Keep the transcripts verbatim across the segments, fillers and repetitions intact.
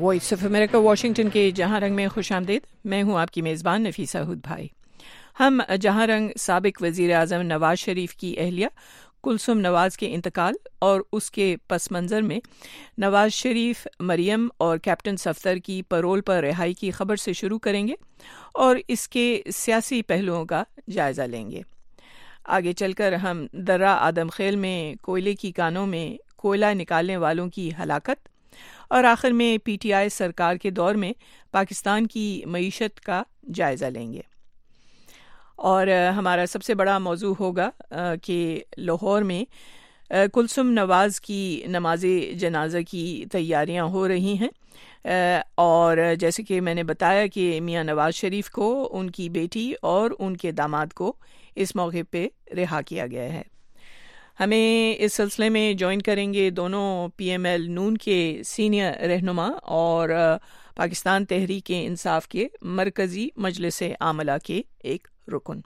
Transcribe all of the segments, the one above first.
Voice of America Washington کے جہاں رنگ میں خوش آمدید. میں ہوں آپ کی میزبان نفیسہ ہود بھائی. ہم جہاں رنگ سابق وزیر اعظم نواز شریف کی اہلیہ کلثوم نواز کے انتقال اور اس کے پس منظر میں نواز شریف، مریم اور کیپٹن صفدر کی پرول پر رہائی کی خبر سے شروع کریں گے اور اس کے سیاسی پہلوؤں کا جائزہ لیں گے. آگے چل کر ہم درہ آدم خیل میں کوئلے کی کانوں میں کوئلہ نکالنے والوں کی ہلاکت اور آخر میں پی ٹی آئی سرکار کے دور میں پاکستان کی معیشت کا جائزہ لیں گے. اور ہمارا سب سے بڑا موضوع ہوگا کہ لاہور میں کلثوم نواز کی نماز جنازہ کی تیاریاں ہو رہی ہیں اور جیسے کہ میں نے بتایا کہ میاں نواز شریف کو ان کی بیٹی اور ان کے داماد کو اس موقع پہ رہا کیا گیا ہے. ہمیں اس سلسلے میں جوائن کریں گے دونوں پی ایم ایل نون کے سینئر رہنما اور پاکستان تحریک انصاف کے مرکزی مجلس عاملہ کے ایک رکن.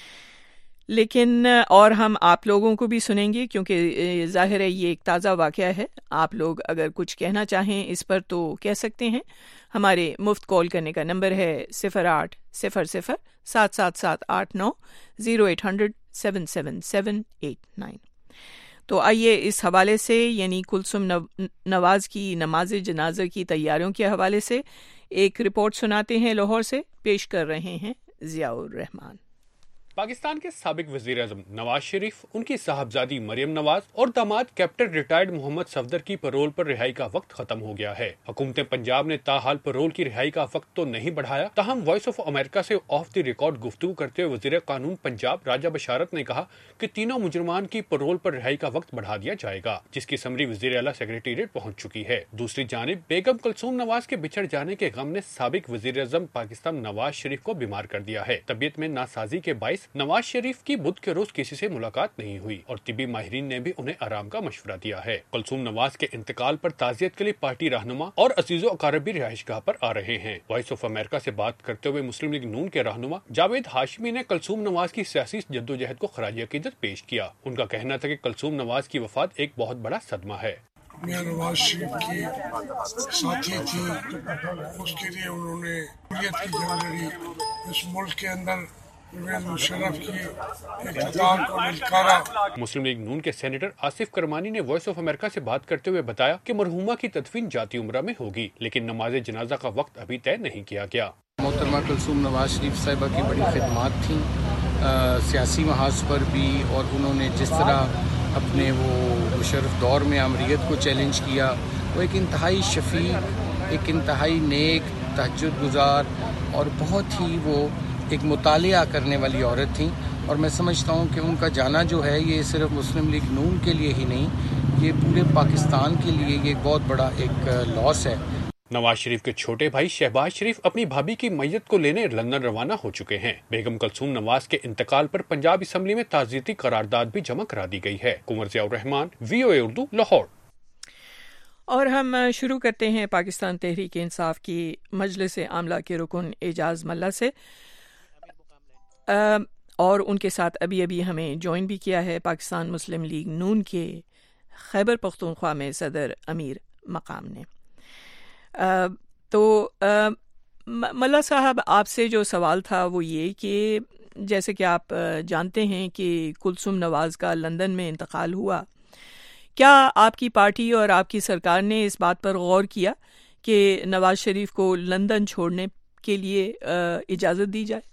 لیکن اور ہم آپ لوگوں کو بھی سنیں گے کیونکہ ظاہر ہے یہ ایک تازہ واقعہ ہے. آپ لوگ اگر کچھ کہنا چاہیں اس پر تو کہہ سکتے ہیں. ہمارے مفت کال کرنے کا نمبر ہے صفر آٹھ صفر صفر سات سات سات آٹھ نو zero eight hundred seven seven seven eight nine. تو آئیے اس حوالے سے یعنی کلثوم نواز کی نماز جنازہ کی تیاریوں کے حوالے سے ایک رپورٹ سناتے ہیں. لاہور سے پیش کر رہے ہیں ضیاء الرحمان. پاکستان کے سابق وزیر اعظم نواز شریف، ان کی صاحبزادی مریم نواز اور داماد کیپٹن ریٹائرڈ محمد صفدر کی پرول پر رہائی کا وقت ختم ہو گیا ہے. حکومت پنجاب نے تاحال پرول کی رہائی کا وقت تو نہیں بڑھایا. تاہم وائس آف امریکہ سے آف دی ریکارڈ گفتگو کرتے ہوئے وزیر قانون پنجاب راجہ بشارت نے کہا کہ تینوں مجرمان کی پرول پر رہائی کا وقت بڑھا دیا جائے گا، جس کی سمری وزیر اعلیٰ سیکریٹریٹ پہنچ چکی ہے. دوسری جانب بیگم کلثوم نواز کے بچھڑ جانے کے غم نے سابق وزیر اعظم پاکستان نواز شریف کو بیمار کر دیا ہے. طبیعت میں ناسازی کے باعث نواز شریف کی بدھ کے روز کسی سے ملاقات نہیں ہوئی اور طبی ماہرین نے بھی انہیں آرام کا مشورہ دیا ہے. کلثوم نواز کے انتقال پر تعزیت کے لیے پارٹی رہنما اور عزیز و اقارب بھی رہائش گاہ پر آ رہے ہیں. وائس آف امریکہ سے بات کرتے ہوئے مسلم لیگ نون کے رہنما جاوید ہاشمی نے کلثوم نواز کی سیاسی جدوجہد کو خراج عقیدت پیش کیا. ان کا کہنا تھا کہ کلثوم نواز کی وفات ایک بہت بڑا صدمہ ہے. میاں نواز شریف کی ساتھی تھی، اس کے لیے انہوں نے حریت کی جنگ لڑی. اس ملک کے اندر مسلم لیگ نون کے سینیٹر آصف کرمانی نے وائس آف امریکہ سے بات کرتے ہوئے بتایا کہ مرحومہ کی تدفین جاتی عمرہ میں ہوگی لیکن نماز جنازہ کا وقت ابھی طے نہیں کیا گیا. محترمہ کلثوم نواز شریف صاحبہ کی بڑی خدمات تھیں سیاسی محاذ پر بھی، اور انہوں نے جس طرح اپنے وہ مشرف دور میں امریت کو چیلنج کیا، وہ ایک انتہائی شفیق، ایک انتہائی نیک، تہجد گزار اور بہت ہی وہ ایک مطالعہ کرنے والی عورت تھیں. اور میں سمجھتا ہوں کہ ان کا جانا جو ہے یہ صرف مسلم لیگ نون کے لیے ہی نہیں، یہ پورے پاکستان کے لیے یہ ایک بہت بڑا ایک لاس ہے. نواز شریف کے چھوٹے بھائی شہباز شریف اپنی بھابھی کی میت کو لینے لندن روانہ ہو چکے ہیں. بیگم کلثوم نواز کے انتقال پر پنجاب اسمبلی میں تعزیتی قرارداد بھی جمع کرا دی گئی ہے. قمر ضیاء الرحمان، وی او اے اردو، لاہور. اور ہم شروع کرتے ہیں پاکستان تحریک انصاف کی مجلس عاملہ کے رکن اعجاز ملا سے، اور ان کے ساتھ ابھی ابھی ہمیں جوائن بھی کیا ہے پاکستان مسلم لیگ نون کے خیبر پختونخوا میں صدر امیر مقام نے. تو ملا صاحب، آپ سے جو سوال تھا وہ یہ کہ جیسے کہ آپ جانتے ہیں کہ کلثوم نواز کا لندن میں انتقال ہوا، کیا آپ کی پارٹی اور آپ کی سرکار نے اس بات پر غور کیا کہ نواز شریف کو لندن چھوڑنے کے لیے اجازت دی جائے؟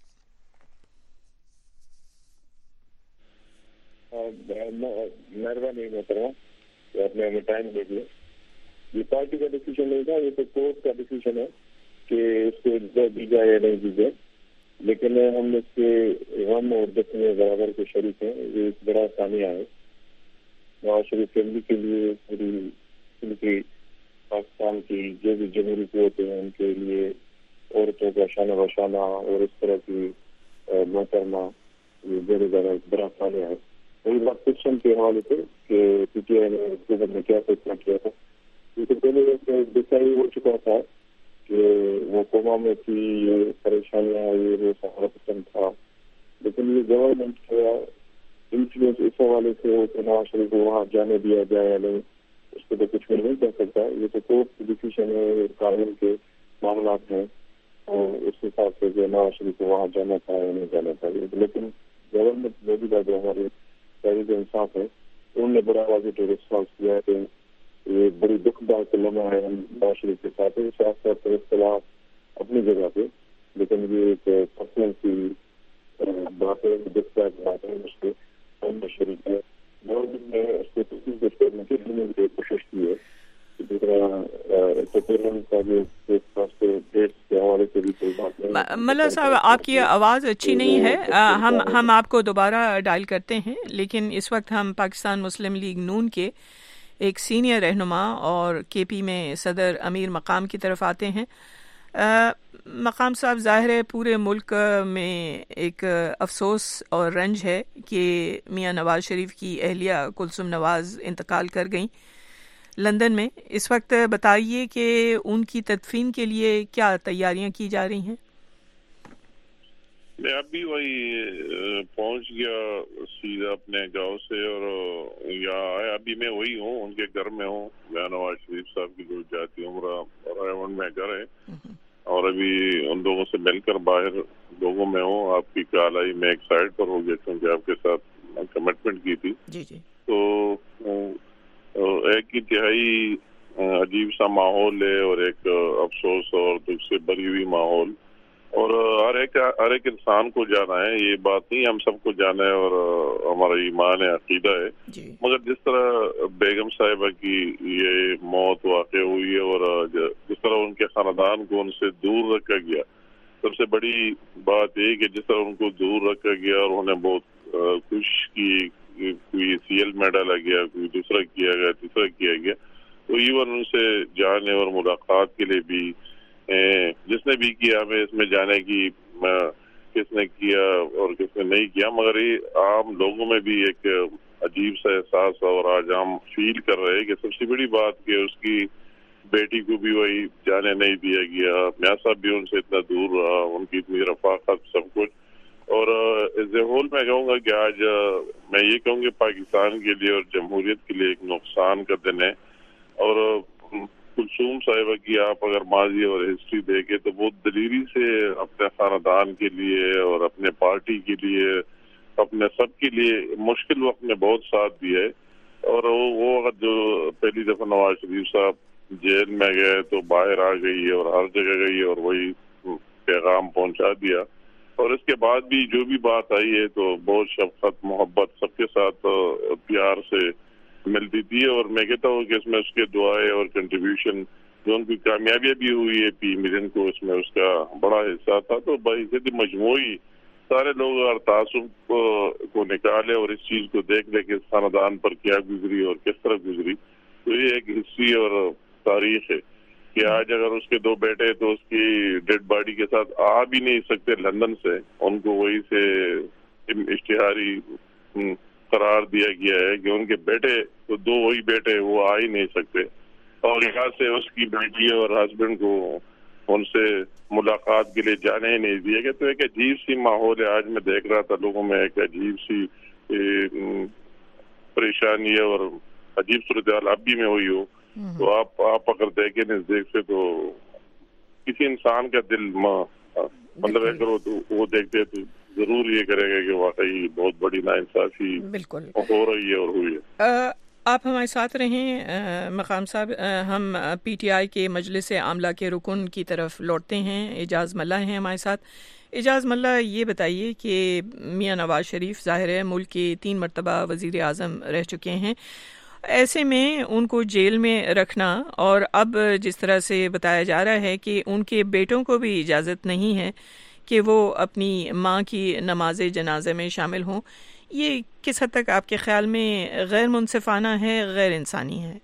مہربانی محترمہ کہ آپ نے ہمیں ٹائم دے دیا. یہ پارٹی کا ڈیسیزن نہیں تھا، یہ تو کورٹ کا ڈیسیزن ہے کہ اس کو اجازت دی جائے یا نہیں دی جائے. لیکن ہم اس کے غم اور دکھ میں برابر کے شریک ہیں. یہ ایک بڑا سانیہ ہے نواز شریف فیملی کے لیے، پوری پوری پاکستان کی جو بھی جمہوری قوتیں ہیں ان کے لیے، عورتوں کا شانہ بشانہ اور اس طرح کی محترمہ، یہ بہت زیادہ بڑا سانیہ ہے. وہی بات کوشچن کے حوالے سے کہ پی ٹی آئی نے حکومت نے کیا فیصلہ کیا تھا. یہ تو پہلے ڈسائڈ ہو چکا تھا کہ وہ قوما میں تھی، یہ پریشانیاں، یہ وہ سارا قسم تھا. لیکن یہ گورنمنٹ کا انفلوئنس اس حوالے سے ہو کہ نواز شریف کو وہاں جانے دیا جائے یا نہیں، اس پہ تو کچھ میں نہیں کہہ سکتا. یہ تو کورٹ کی ڈیسیشن ہے, قانون کے معاملات ہیں, اور اس حساب سے جو نواز شریف کو وہاں جانا تھا یا نہیں جانا تھا. لیکن گورنمنٹ موجودہ جو ہمارے تحریک انصاف ہے, انہوں نے بڑا واضح رسپانس کیا ہے کہ یہ بڑی دکھ دائی لمحہ ہے نواز شریف کے ساتھ. سیاست پر اختلاف اپنی جگہ پہ, لیکن یہ ایک پرسنل کی بات ہے, دکھ دائی بات ہے. اس کے ہم شریف ہے, گورنمنٹ نے اس کو تسلیم کرنے کی لیے کوشش کی ہے. ملا صاحب, آپ کی آواز اچھی نہیں ہے, ہم ہم آپ کو دوبارہ ڈائل کرتے ہیں. لیکن اس وقت ہم پاکستان مسلم لیگ نون کے ایک سینئر رہنما اور کے پی میں صدر امیر مقام کی طرف آتے ہیں. مقام صاحب, ظاہر ہے پورے ملک میں ایک افسوس اور رنج ہے کہ میاں نواز شریف کی اہلیہ کلثوم نواز انتقال کر گئیں لندن میں. اس وقت بتائیے کہ ان کی تدفین کے لیے کیا تیاریاں کی جا رہی ہیں؟ میں ابھی وہی پہنچ گیا سیدھا اپنے گاؤں سے اور یہاں آیا. ابھی میں وہی ہوں, ان کے گھر میں ہوں. میں نواز شریف صاحب کی جو جاتی عمرہ رائمنڈ میں گھر ہے, اور ابھی ان لوگوں سے مل کر باہر لوگوں میں ہوں. آپ کی کال آئی, میں ایک سائڈ پر ہو گیا کیونکہ آپ کے ساتھ کمٹمنٹ کی تھی. جی جی. تو ایک انتہائی عجیب سا ماحول ہے, اور ایک افسوس اور دکھ سے بھری ہوئی ماحول. اور ہر ایک ہر ایک انسان کو جانا ہے, یہ بات نہیں ہم سب کو جانا ہے, اور ہمارا ایمان ہے, عقیدہ ہے. مگر جس طرح بیگم صاحبہ کی یہ موت واقع ہوئی ہے, اور جس طرح ان کے خاندان کو ان سے دور رکھا گیا, سب سے بڑی بات یہ کہ جس طرح ان کو دور رکھا گیا اور انہیں بہت خوش کی, کوئی سی ایل میں ڈالا گیا, کوئی دوسرا کیا گیا, تیسرا کیا گیا. تو ایون ان سے جانے اور ملاقات کے لیے بھی جس نے بھی کیا, ہمیں اس میں جانے کی کس نے کیا اور کس نے نہیں کیا, مگر یہ عام لوگوں میں بھی ایک عجیب سا احساس, اور آج ہم فیل کر رہے ہیں کہ سب سے بڑی بات کہ اس کی بیٹی کو بھی وہی جانے نہیں دیا گیا. میاں صاحب بھی ان سے اتنا دور رہا, ان کی اتنی رفاقت, سب کچھ. اور ایز اے ہول میں کہوں گا کہ آج میں یہ کہوں گا پاکستان کے لیے اور جمہوریت کے لیے ایک نقصان کا دن ہے. اور کلثوم صاحبہ کی آپ اگر ماضی اور ہسٹری دیکھیں تو بہت دلیری سے اپنے خاندان کے لیے اور اپنے پارٹی کے لیے, اپنے سب کے لیے مشکل وقت میں بہت ساتھ دیا ہے. اور وہ جو پہلی دفعہ نواز شریف صاحب جیل میں گئے تو باہر آ گئی اور ہر جگہ گئی اور وہی پیغام پہنچا دیا. اور اس کے بعد بھی جو بھی بات آئی ہے تو بہت شفقت, محبت, سب کے ساتھ پیار سے ملتی تھی. اور میں کہتا ہوں کہ اس میں اس کے دعائیں اور کنٹریبیوشن جو ان کی کامیابیاں بھی ہوئی ہے پی ملین کو, اس میں اس کا بڑا حصہ تھا. تو بحیثیت مجموعی سارے لوگ اور تعصب کو نکالے اور اس چیز کو دیکھ لے کہ اس خاندان پر کیا گزری اور کس طرح گزری. تو یہ ایک ہسٹری اور تاریخ ہے کہ آج اگر اس کے دو بیٹے تو اس کی ڈیڈ باڈی کے ساتھ آ بھی نہیں سکتے لندن سے, ان کو وہی سے اشتہاری قرار دیا گیا ہے کہ ان کے بیٹے تو دو وہی بیٹے وہ آ ہی نہیں سکتے, اور یہاں سے اس کی بیٹی اور ہسبینڈ کو ان سے ملاقات کے لیے جانے ہی نہیں دیا گیا. تو ایک عجیب سی ماحول ہے. آج میں دیکھ رہا تھا لوگوں میں ایک عجیب سی پریشانی ہے اور عجیب صورتحال اب بھی میں ہوئی ہو. تو آپ آپ اگر دیکھیں نزدیک سے تو کسی انسان کا دل مطلب اگر وہ دیکھتے تو ضرور یہ کرے گا کہ واقعی بہت بڑی ناانصافی بالکل ہو رہی ہے اور ہوئی ہے. آپ ہمارے ساتھ رہیں مقام صاحب. ہم پی ٹی آئی کے مجلس عاملہ کے رکن کی طرف لوٹتے ہیں. اعجاز ملا ہیں ہمارے ساتھ. اعجاز ملا, یہ بتائیے کہ میاں نواز شریف ظاہر ہے ملک کے تین مرتبہ وزیر اعظم رہ چکے ہیں, ایسے میں ان کو جیل میں رکھنا, اور اب جس طرح سے بتایا جا رہا ہے کہ ان کے بیٹوں کو بھی اجازت نہیں ہے کہ وہ اپنی ماں کی نماز جنازے میں شامل ہوں, یہ کس حد تک آپ کے خیال میں غیر منصفانہ ہے, غیر انسانی ہے؟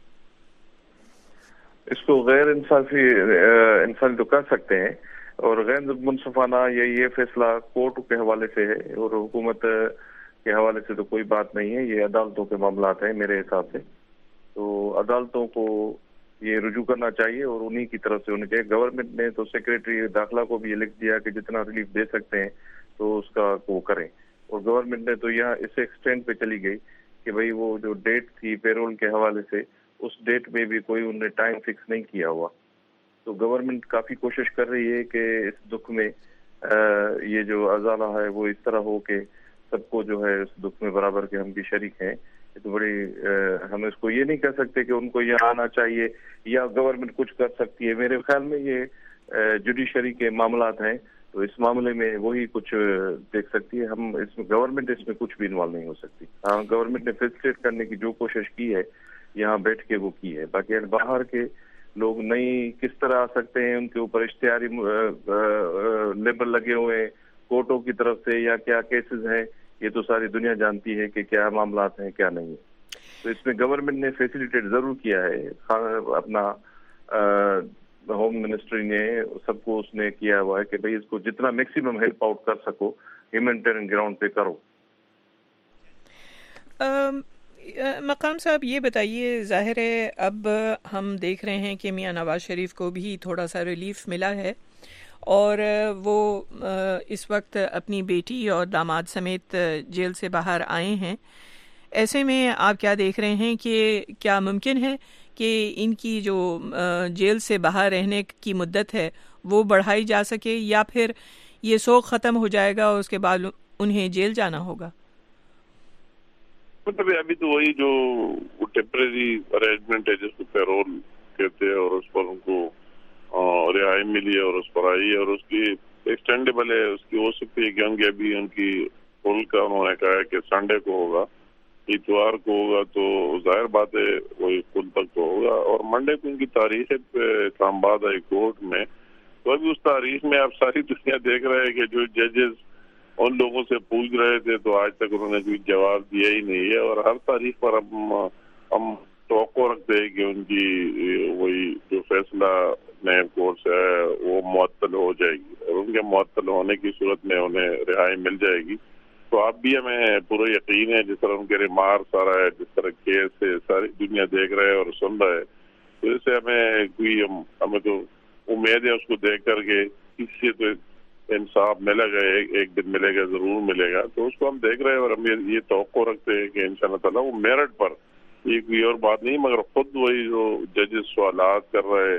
اس کو غیر انصافی انسانی تو کر سکتے ہیں, اور غیر منصفانہ یہ یہ فیصلہ کورٹ کے حوالے سے ہے اور حکومت کے حوالے سے تو کوئی بات نہیں ہے. یہ عدالتوں کے معاملات ہیں میرے حساب سے. تو عدالتوں کو یہ رجوع کرنا چاہیے اور انہی کی طرف سے ہونا چاہیے. گورنمنٹ نے تو سیکریٹری داخلہ کو بھی یہ لکھ دیا کہ جتنا ریلیف دے سکتے ہیں تو اس کا وہ کریں, اور گورنمنٹ نے تو یہاں اس ایکسٹینٹ پہ چلی گئی کہ بھئی وہ جو ڈیٹ تھی پیرول کے حوالے سے اس ڈیٹ میں بھی کوئی انہوں نے ٹائم فکس نہیں کیا ہوا. تو گورنمنٹ کافی کوشش کر رہی ہے کہ اس دکھ میں یہ جو ازالہ ہے وہ اس طرح ہو کہ سب کو جو ہے اس دکھ میں برابر کے ہم بھی شریک ہیں. تو بڑی ہم اس کو یہ نہیں کہہ سکتے کہ ان کو یہ آنا چاہیے یا گورنمنٹ کچھ کر سکتی ہے. میرے خیال میں یہ جوڈیشری کے معاملات ہیں, تو اس معاملے میں وہی کچھ دیکھ سکتی ہے. ہم اس میں گورنمنٹ اس میں کچھ بھی انوالو نہیں ہو سکتی. ہاں, گورنمنٹ نے فیسیلیٹ کرنے کی جو کوشش کی ہے یہاں بیٹھ کے وہ کی ہے. باقی باہر کے لوگ نہیں کس طرح آ سکتے ہیں, ان کے اوپر اشتہاری لیبل لگے ہوئے ہیں کورٹوں کی طرف سے یا کیا کیسز ہیں, یہ تو ساری دنیا جانتی ہے کہ کیا معاملات ہیں کیا نہیں. تو اس میں گورنمنٹ نے فیسیلیٹیٹ ضرور کیا ہے. اپنا ہوم منسٹری نے سب کو اس نے کیا ہوا ہے کہ بھئی اس کو جتنا میکسیمم ہیلپ آؤٹ کر سکو ہیومینٹیرین گراؤنڈ پہ کرو. مقام صاحب یہ بتائیے, ظاہر ہے اب ہم دیکھ رہے ہیں کہ میاں نواز شریف کو بھی تھوڑا سا ریلیف ملا ہے اور وہ اس وقت اپنی بیٹی اور داماد سمیت جیل سے باہر آئے ہیں. ایسے میں آپ کیا دیکھ رہے ہیں کہ کیا ممکن ہے کہ ان کی جو جیل سے باہر رہنے کی مدت ہے وہ بڑھائی جا سکے, یا پھر یہ سوگ ختم ہو جائے گا اور اس کے بعد انہیں جیل جانا ہوگا؟ مطلب ابھی تو وہی جو ٹیمپریری ارینجمنٹ ہے جس کو پیرول کہتے ہیں, اور اس پر ان کو رہائی ملی ہے اور اس پر آئی ہے, اور اس کی ایکسٹینڈیبل ہے, اس کی ہو سکتی ہے کہ ہوں گے ابھی ان کی کل کا انہوں نے کہا ہے کہ سنڈے کو ہوگا, اتوار کو ہوگا, تو ظاہر بات ہے وہی کل تک تو ہوگا. اور منڈے کو ان کی تاریخ ہے اسلام آباد ہائی کورٹ میں. تو ابھی اس تاریخ میں آپ ساری دنیا دیکھ رہے ہیں کہ جو ججز ان لوگوں سے پوچھ رہے تھے تو آج تک انہوں نے کوئی جواب دیا ہی نہیں ہے, اور ہر تاریخ پر ہم ہم توقع رکھتے ہیں کہ ان کی وہی جو فیصلہ نیب کورٹ سے ہے وہ معطل ہو جائے گی, اور ان کے معطل ہونے کی صورت میں انہیں رہائی مل جائے گی. تو آپ بھی ہمیں پورا یقین ہے جس طرح ان کے ریمارکس آ رہا ہے, جس طرح کیس ہے ساری دنیا دیکھ رہے اور سن رہا ہے, تو اس سے ہمیں کوئی ہمیں تو امید ہے اس کو دیکھ کر کے کسی سے تو انصاف ملے گا, ایک دن ملے گا, ضرور ملے گا. تو اس کو ہم دیکھ رہے ہیں اور ہم یہ توقع رکھتے ہیں کہ ان شاء اللہ تعالیٰ وہ میرٹ پر, یہ کوئی اور بات نہیں, مگر خود وہی جو ججز سوالات کر رہے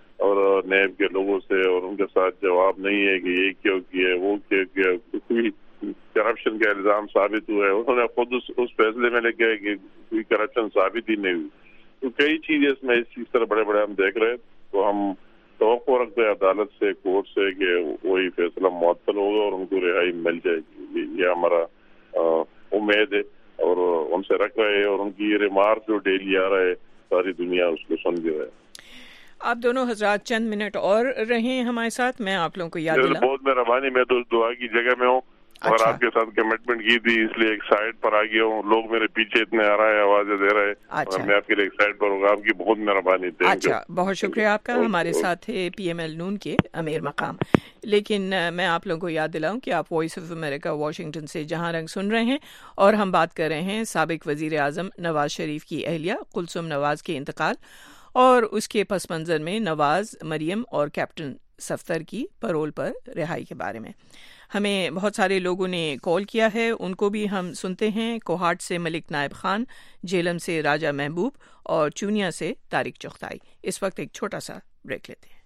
اور نیب کے لوگوں سے, اور ان کے ساتھ جواب نہیں ہے کہ یہ کیوں کیا وہ کیوں کیا, کوئی کرپشن کا الزام ثابت ہوا ہے, انہوں نے خود اس, اس فیصلے میں لکھا ہے کہ کوئی کرپشن ثابت ہی نہیں ہوئی. تو کئی چیزیں اس میں اس طرح بڑے بڑے ہم دیکھ رہے ہیں, تو ہم توقع رکھتے ہیں عدالت سے, کورٹ سے, کہ وہی فیصلہ معطل ہوگا اور ان کو رہائی مل جائے گی. یہ ہمارا امید ہے اور ان سے رکھ رہے ہیں, اور ان کی یہ ریمارک جو ڈیلی آ رہا ہے ساری دنیا اس کو سن بھی رہے ہیں. آپ دونوں حضرات چند منٹ اور رہیں ہمارے ساتھ, میں آپ لوگوں کو یاد دلاؤں. بہت مہربانی, میں تو دعا کی جگہ میں ہوں اور اچھا. آپ کے ساتھ کمٹمنٹ کی تھی اس لیے ایک سائڈ پر آ گیا ہوں. لوگ میرے پیچھے اتنے آ رہے ہیں, آوازیں دے رہے ہیں, اچھا. میں آپ کے لیے ایک سائڈ پر ہوں. آپ کی بہت مہربانی. اچھا, بہت شکریہ آپ کا. ہمارے ساتھ ہے پی ایم ایل نون کے امیر مقام. لیکن میں آپ لوگوں کو یاد دلاؤں کہ آپ وائس آف امریکہ واشنگٹن سے جہاں رنگ سن رہے ہیں, اور ہم بات کر رہے ہیں سابق وزیر اعظم نواز شریف کی اہلیہ کلثوم نواز کے انتقال اور اس کے پس منظر میں نواز, مریم اور کیپٹن صفدر کی پرول پر رہائی کے بارے میں. ہمیں بہت سارے لوگوں نے کال کیا ہے, ان کو بھی ہم سنتے ہیں. کوہاٹ سے ملک نائب خان, جیلم سے راجہ محبوب اور چونیا سے طارق چغتائی. اس وقت ایک چھوٹا سا بریک لیتے ہیں.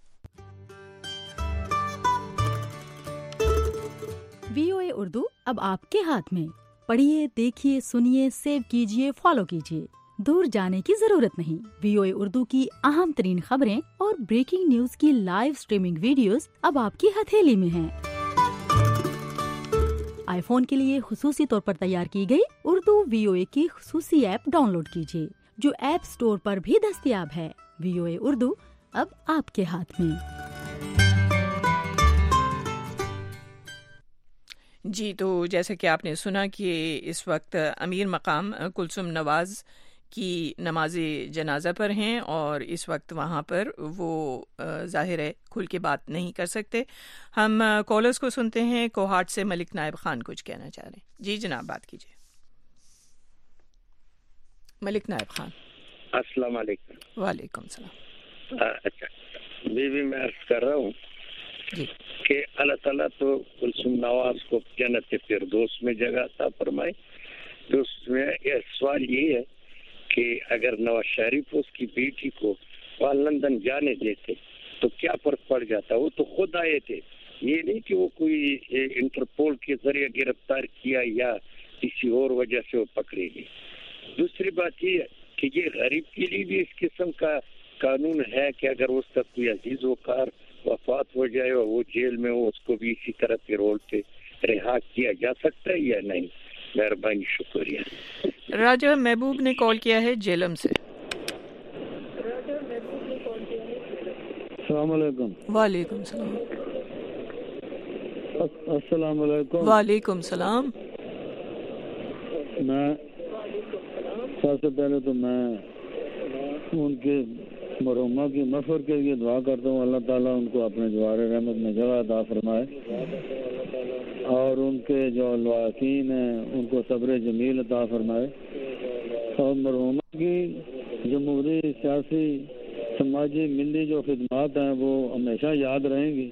وی او اے اردو اب آپ کے ہاتھ میں. پڑھیے, دیکھیے, سنیے, سیو کیجیے, فالو کیجیے. دور جانے کی ضرورت نہیں. وی او اے اردو کی اہم ترین خبریں اور بریکنگ نیوز کی لائیو سٹریمنگ ویڈیوز اب آپ کی ہتھیلی میں ہیں. آئی فون کے لیے خصوصی طور پر تیار کی گئی اردو وی او اے کی خصوصی ایپ ڈاؤن لوڈ کیجیے, جو ایپ سٹور پر بھی دستیاب ہے. وی او اے اردو اب آپ کے ہاتھ میں. جی, تو جیسا کہ آپ نے سنا کہ اس وقت امیر مقام کلثوم نواز کی نماز جنازہ پر ہیں, اور اس وقت وہاں پر وہ ظاہر ہے کھل کے بات نہیں کر سکتے. ہم کالرز کو سنتے ہیں. کوہاٹ سے ملک نائب خان کچھ کہنا چاہ رہے ہیں. جی جناب, بات کیجیے. ملک نائب خان. السلام علیکم. وعلیکم السلام. اچھا, میں بھی میں عرض کر رہا ہوں جی کہ اللہ تعالیٰ تو کلثوم نواز کو جنت فردوس میں جگہ عطا فرمائے. تو اس میں سوال یہ ہے کہ اگر نواز شریف اس کی بیٹی کو وہاں لندن جانے دیتے تو کیا فرق پڑ جاتا. وہ تو خود آئے تھے, یہ نہیں کہ وہ کوئی انٹرپول کے ذریعے گرفتار کیا یا کسی اور وجہ سے وہ پکڑے گئے. دوسری بات یہ کہ یہ غریب کے لیے بھی اس قسم کا قانون ہے کہ اگر اس کا کوئی عزیز و کار وفات ہو جائے اور وہ جیل میں ہو, اس کو بھی اسی طرح پیرول پہ رہا کیا جا سکتا ہے یا نہیں. مہربانی, شکریہ. راجہ محبوب نے کال کیا ہے جیلم سے. السلام علیکم. وعلیکم السلام. السلام علیکم. وعلیکم السلام. میں سب سے پہلے تو میں ان کے مرحومہ کی مغفرت کے لیے دعا کرتا ہوں, اللہ تعالیٰ ان کو اپنے جوار رحمت میں جگہ عطا فرمائے, اور ان کے جو لواحقین ہیں ان کو صبر جمیل عطا فرمائے, اور مرحومہ کی جمہوری, سیاسی, سماجی, ملی جو خدمات ہیں وہ ہمیشہ یاد رہیں گی,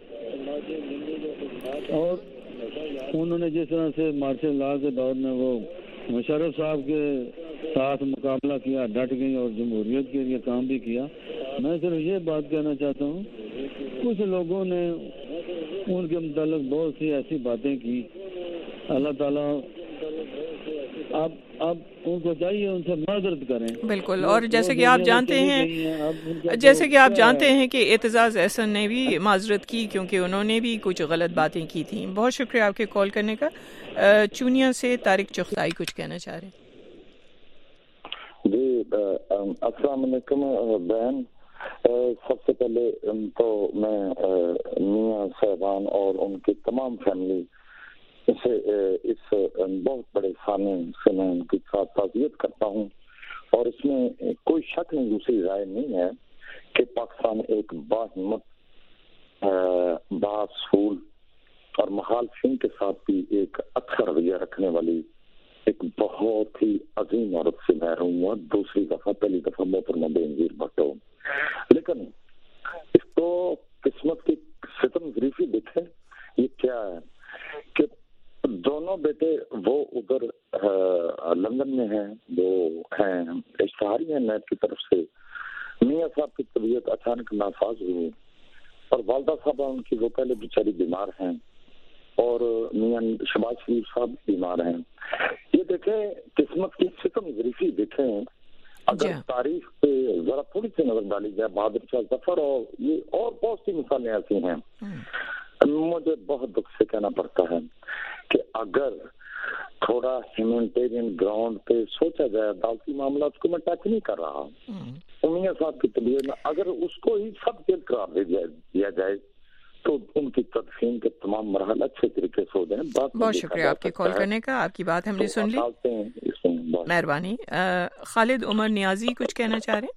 اور انہوں نے جس طرح سے مارشل لا کے دور میں وہ مشرف صاحب کے ساتھ مقابلہ کیا, ڈٹ گئی اور جمہوریت کے لیے کام بھی کیا. میں صرف یہ بات کہنا چاہتا ہوں, کچھ لوگوں نے ان کے متعلق بہت سی ایسی باتیں کی, اللہ تعالیٰ اب اب ان کو چاہیے ان سے معذرت کریں. بالکل, اور جیسے کہ آپ جانتے ہیں جیسے کہ آپ جانتے ہیں کہ اعتزاز احسن نے بھی معذرت کی کیونکہ انہوں نے بھی کچھ غلط باتیں کی تھیں. بہت شکریہ آپ کے کال کرنے کا. چونیا سے طارق چغتائی کچھ کہنا چاہ رہے ہیں. جی السلام علیکم بہن. سب سے پہلے تو میں میاں صاحبان اور ان کی تمام فیملی سے اس بہت بڑے سامنے سے میں ان کے ساتھ تعزیت کرتا ہوں, اور اس میں کوئی شک نہیں, دوسری رائے نہیں ہے کہ پاکستان ایک باہمت, باصول اور مخالفین کے ساتھ بھی ایک اچھا رویہ رکھنے والی ایک بہت ہی عظیم عورت سے محروم ہوا. دوسری دفعہ, پہلی دفعہ محترمہ بینظیر بھٹو. لیکن اس کو قسمت کی ستم ظریفی دیکھیں, یہ کیا ہے کہ دونوں بیٹے وہ ادھر لندن میں ہیں, وہ ہیں اشتہاری ہیں نیب کی طرف سے. میاں صاحب کی طبیعت اچانک ناساز ہوئی اور والدہ صاحبہ ان کی وہ پہلے بیچاری بیمار ہیں, اور میاں شہباز شریف صاحب بیمار ہیں. یہ دیکھیں قسمت کی ستم ظریفی دیکھیں. اگر تاریخ پہ ذرا تھوڑی سی نظر ڈالی جائے, بہادر شاہ ظفر اور یہ اور بہت سی مثالیں ایسی ہیں. مجھے بہت دکھ سے کہنا پڑتا ہے کہ اگر تھوڑا ہیومینٹیرین گراؤنڈ پہ سوچا جائے, عدالتی معاملات کو میں ٹچ نہیں کر رہا, میاں صاحب کی طبیعت میں اگر اس کو ہی سب جیل قرار دیا جائے تو ان کی تدفین کے تمام مراحل اچھے طریقے سے ہو جائیں. بہت شکریہ آپ کے کال کرنے کا, آپ کی بات ہم نے سن لی, مہربانی. خالد عمر نیازی کچھ کہنا چاہ رہے ہیں.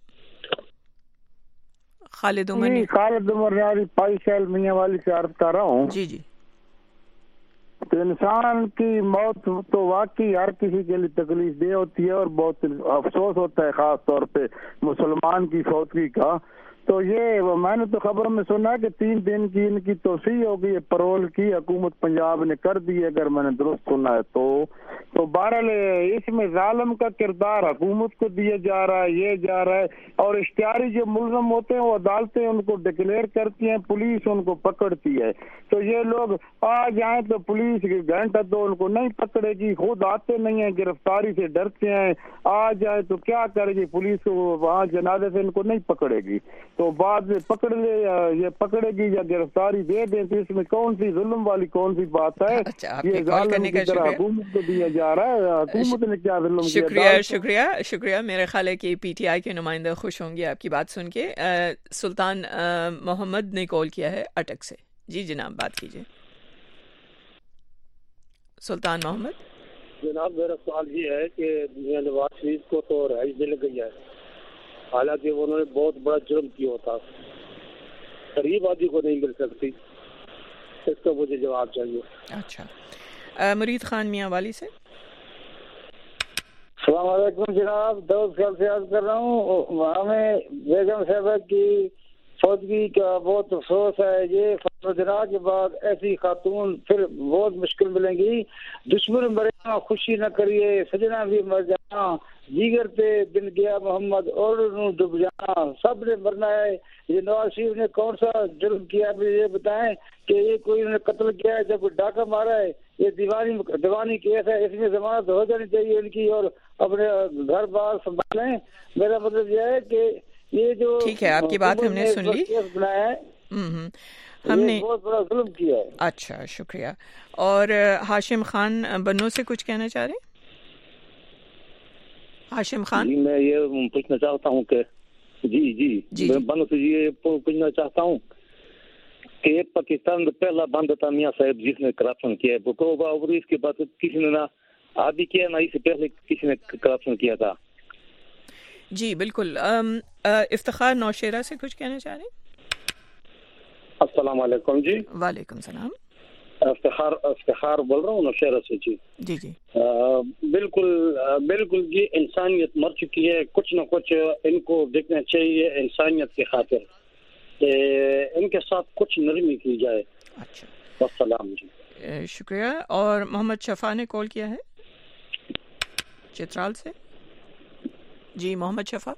خالد عمر نیازی خالد عمر نیازی پائی شیل میاں والی سے عرض کر رہا ہوں. جی جی. تو انسان کی موت تو واقعی ہر کسی کے لیے تکلیف دہ ہوتی ہے اور بہت افسوس ہوتا ہے, خاص طور پہ مسلمان کی فوتگی کا. تو یہ میں نے تو خبروں میں سنا کہ تین دن کی ان کی توسیع ہو گئی, پرول کی حکومت پنجاب نے کر دی, اگر میں نے درست سنا ہے تو. تو بہرحال اس میں ظالم کا کردار حکومت کو دیا جا رہا ہے, یہ جا رہا ہے, اور اشتہاری جو ملزم ہوتے ہیں وہ عدالتیں ان کو ڈکلیئر کرتی ہیں, پولیس ان کو پکڑتی ہے. تو یہ لوگ آ جائیں تو پولیس گھنٹہ تو ان کو نہیں پکڑے گی, خود آتے نہیں ہیں, گرفتاری سے ڈرتے ہیں, آ جائیں تو کیا کرے گی پولیس کو, وہاں جنازے سے ان کو نہیں پکڑے گی, تو بعد میں پکڑ لے یہ پکڑے گی یا گرفتاری دے دیں, تو اس میں کون سی ظلم والی کون سی بات ہے؟ یہ ظالم کی طرح حکومت کو دیا جا رہا ہے, حکومت نے کیا ظلم کیا؟ شکریہ شکریہ شکریہ. میرے خیال ہے کہ پی ٹی آئی کے نمائندہ خوش ہوں گے آپ کی بات سن کے. سلطان محمد نے کال کیا ہے اٹک سے. جی جناب بات کیجیے. سلطان محمد. جناب میرا سوال یہ ہے کہ میاں نواز شریف کو تو رہائش مل گئی ہے, حالانکہ انہوں نے بہت بڑا جرم کیا ہوتا, غریب آدمی کو نہیں مل سکتی, اس کا مجھے جواب چاہیے. اچھا, مرید خان میاں والی سے. السلام علیکم جناب, دو سال سے عرض کر رہا ہوں, ہمیں بیگم صاحبہ کی فوتگی کا بہت افسوس ہے. یہ فتح کے بعد ایسی خاتون پھر بہت مشکل ملیں گی. دشمن بڑے जाना खुशी न करिए, सजना भी मर जाना, जीगर पे दिन गया मोहम्मद और डूब जाना, सब ने मरना है। ये नवाज शरीफ ने कौन सा जुर्म किया, मुझे ये बताएं कि ये कोई उन्होंने कत्ल किया है, जब कोई डाका मारा है, ये दीवानी दीवानी केस है, इसमें जमानत हो जानी चाहिए इनकी और अपने घर बार संभालें। मेरा मतलब यह है कि ये जो ठीक है, आपकी बात हमने सुन ली, बनाया है हमने बहुत बड़ा जुल्म किया है। अच्छा, शुक्रिया। और हाशिम खान बन्नू से कुछ कहना चाह रहे हैं? हाशिम खान जी, मैं ये पूछना चाहता हूँ कि जी जी, जी मैं बन्नू से ये पूछना चाहता हूँ कि पाकिस्तान में पहला बंद था मियाँ साहब जिसने करप्शन किया है, और इसके बाद किसी ने ना आदि किया ना इससे पहले किसी ने करप्शन किया था। जी बिल्कुल। इफ्तिखार नौशेरा से कुछ कहना चाह रहे हैं? अस्सलाम वालेकुम जी। वालेकुम सलाम। इफ्तिखार इफ्तिखार बोल रहा हूँ नौशेरा से जी। जी जी आ, बिल्कुल आ, बिल्कुल जी, इंसानियत मर चुकी है, कुछ न कुछ इनको देखना चाहिए इंसानियत की खातिर, इनके साथ कुछ नरमी की जाए। अच्छा, अस्सलाम जी। शुक्रिया। और मोहम्मद शफा ने कॉल किया है चित्राल से। जी मोहम्मद शफा।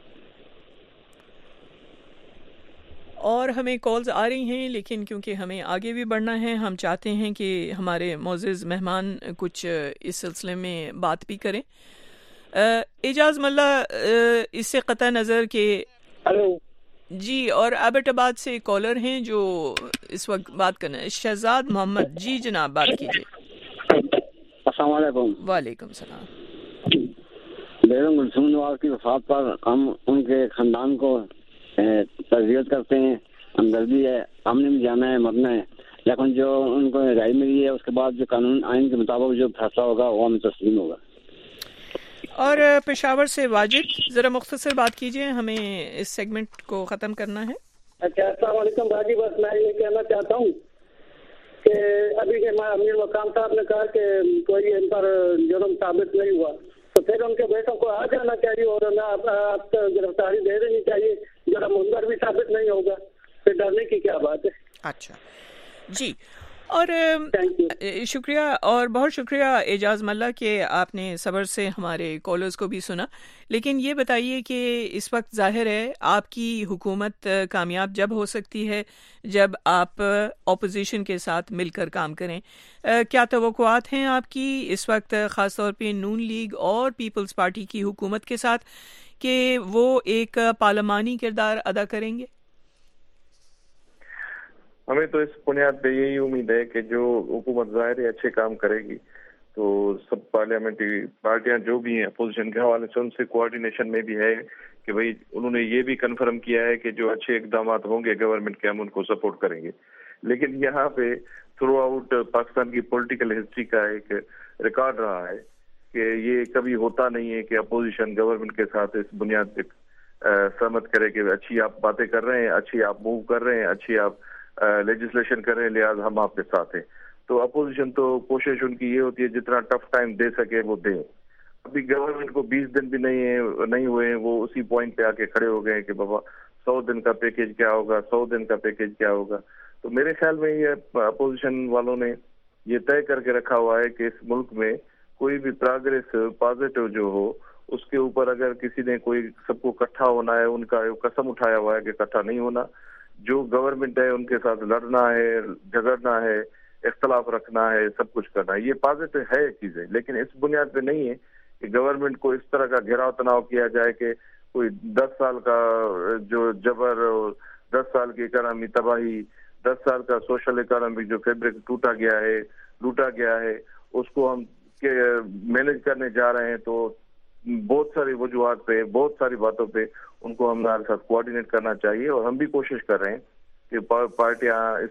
और हमें कॉल्स आ रही हैं, लेकिन क्योंकि हमें आगे भी बढ़ना है, हम चाहते हैं कि हमारे मोअज़्ज़िज़ मेहमान कुछ इस सिलसिले में बात भी करें। एजाज मल्ला, इससे क़तः नज़र के हेलो जी, और एबटाबाद से कॉलर हैं जो इस वक्त बात करना है, शहजाद मोहम्मद। जी जनाब, बात कीजिए। अस्सलाम वालेकुम। वालेकुम सलाम। बेगम कुलसूम नवाज की वफात पर हम उनके खानदान को तज़ियत करते हैं, हमदर्दी है, हमने भी जाना है, मरना है, लेकिन जो उनको राय मिली है उसके बाद जो कानून आइन के मुताबिक जो फैसला होगा वो हमें तस्लीम होगा। और पेशावर से वाजिद, जरा मुख्तसर बात कीजिए, हमें इस सेगमेंट को ख़त्म करना है। अस्सलाम वालेकुम बाजी, बस मैं ये कहना चाहता हूँ कि अभी के अमीर मकाम साहब ने कहा कि कोई इन पर जुर्म साबित नहीं हुआ, तो फिर उनके बेटों को आ जाना चाहिए और आप गिरफ्तारी दे देनी चाहिए, जुर्म उन पर भी साबित नहीं होगा, फिर डरने की क्या बात है। अच्छा जी, और शुक्रिया, और बहुत शुक्रिया एजाज मल्ला कि आपने सब्र से हमारे कॉलर्स को भी सुना। लेकिन ये बताइए कि इस वक्त जाहिर है आपकी हुकूमत कामयाब जब हो सकती है जब आप ऑपोजिशन के साथ मिलकर काम करें। क्या तवक्कुआत हैं आपकी इस वक्त ख़ास तौर पे नून लीग और पीपल्स पार्टी की हुकूमत के साथ कि वो एक पार्लिमानी किरदार अदा करेंगे? हमें तो इस बुनियाद पे यही उम्मीद है कि जो हुकूमत ज़ाहिर है अच्छे काम करेगी, तो सब पार्लियामेंट्री पार्टियां जो भी हैं अपोजिशन के हवाले से उनसे कोऑर्डिनेशन में भी है कि भाई उन्होंने ये भी कंफर्म किया है कि जो अच्छे इकदाम होंगे गवर्नमेंट के हम उनको सपोर्ट करेंगे। लेकिन यहाँ पे थ्रू आउट पाकिस्तान की पॉलिटिकल हिस्ट्री का एक रिकॉर्ड रहा है कि ये कभी होता नहीं है कि अपोजिशन गवर्नमेंट के साथ इस बुनियाद पे सहमत करे कि अच्छी आप बातें कर रहे हैं, अच्छी आप मूव कर रहे हैं, अच्छी आप लेजिस्लेशन कर रहे हैं, लिहाजा हम आपके साथ हैं। तो अपोजिशन तो कोशिश उनकी ये होती है जितना टफ टाइम दे सके वो दें। अभी गवर्नमेंट को बीस दिन भी नहीं है नहीं हुए हैं, वो उसी पॉइंट पे आके खड़े हो गए कि बाबा सौ दिन का पैकेज क्या होगा, सौ दिन का पैकेज क्या होगा। तो मेरे ख्याल में ये अपोजिशन वालों ने ये तय करके रखा हुआ है कि इस मुल्क में कोई भी प्रोग्रेस पॉजिटिव जो हो उसके ऊपर अगर किसी ने कोई सबको इकट्ठा होना है, उनका कसम उठाया हुआ है कि इकट्ठा नहीं होना, जो गवर्नमेंट है उनके साथ लड़ना है, झगड़ना है, इख्तलाफ रखना है, सब कुछ करना है। ये पॉजिटिव है चीजें, लेकिन इस बुनियाद पे नहीं है कि गवर्नमेंट को इस तरह का घेराव तनाव किया जाए कि कोई दस साल का जो जबर, दस साल की इकोनॉमी तबाही, दस साल का सोशल इकोनॉमी जो फैब्रिक टूटा गया है, लूटा गया है, उसको हम के मैनेज करने जा रहे हैं। तो बहुत सारी वजूहत पे, बहुत सारी बातों पे उनको हमारे साथ कोऑर्डिनेट करना चाहिए, और हम भी कोशिश कर रहे हैं कि पार्टियां इस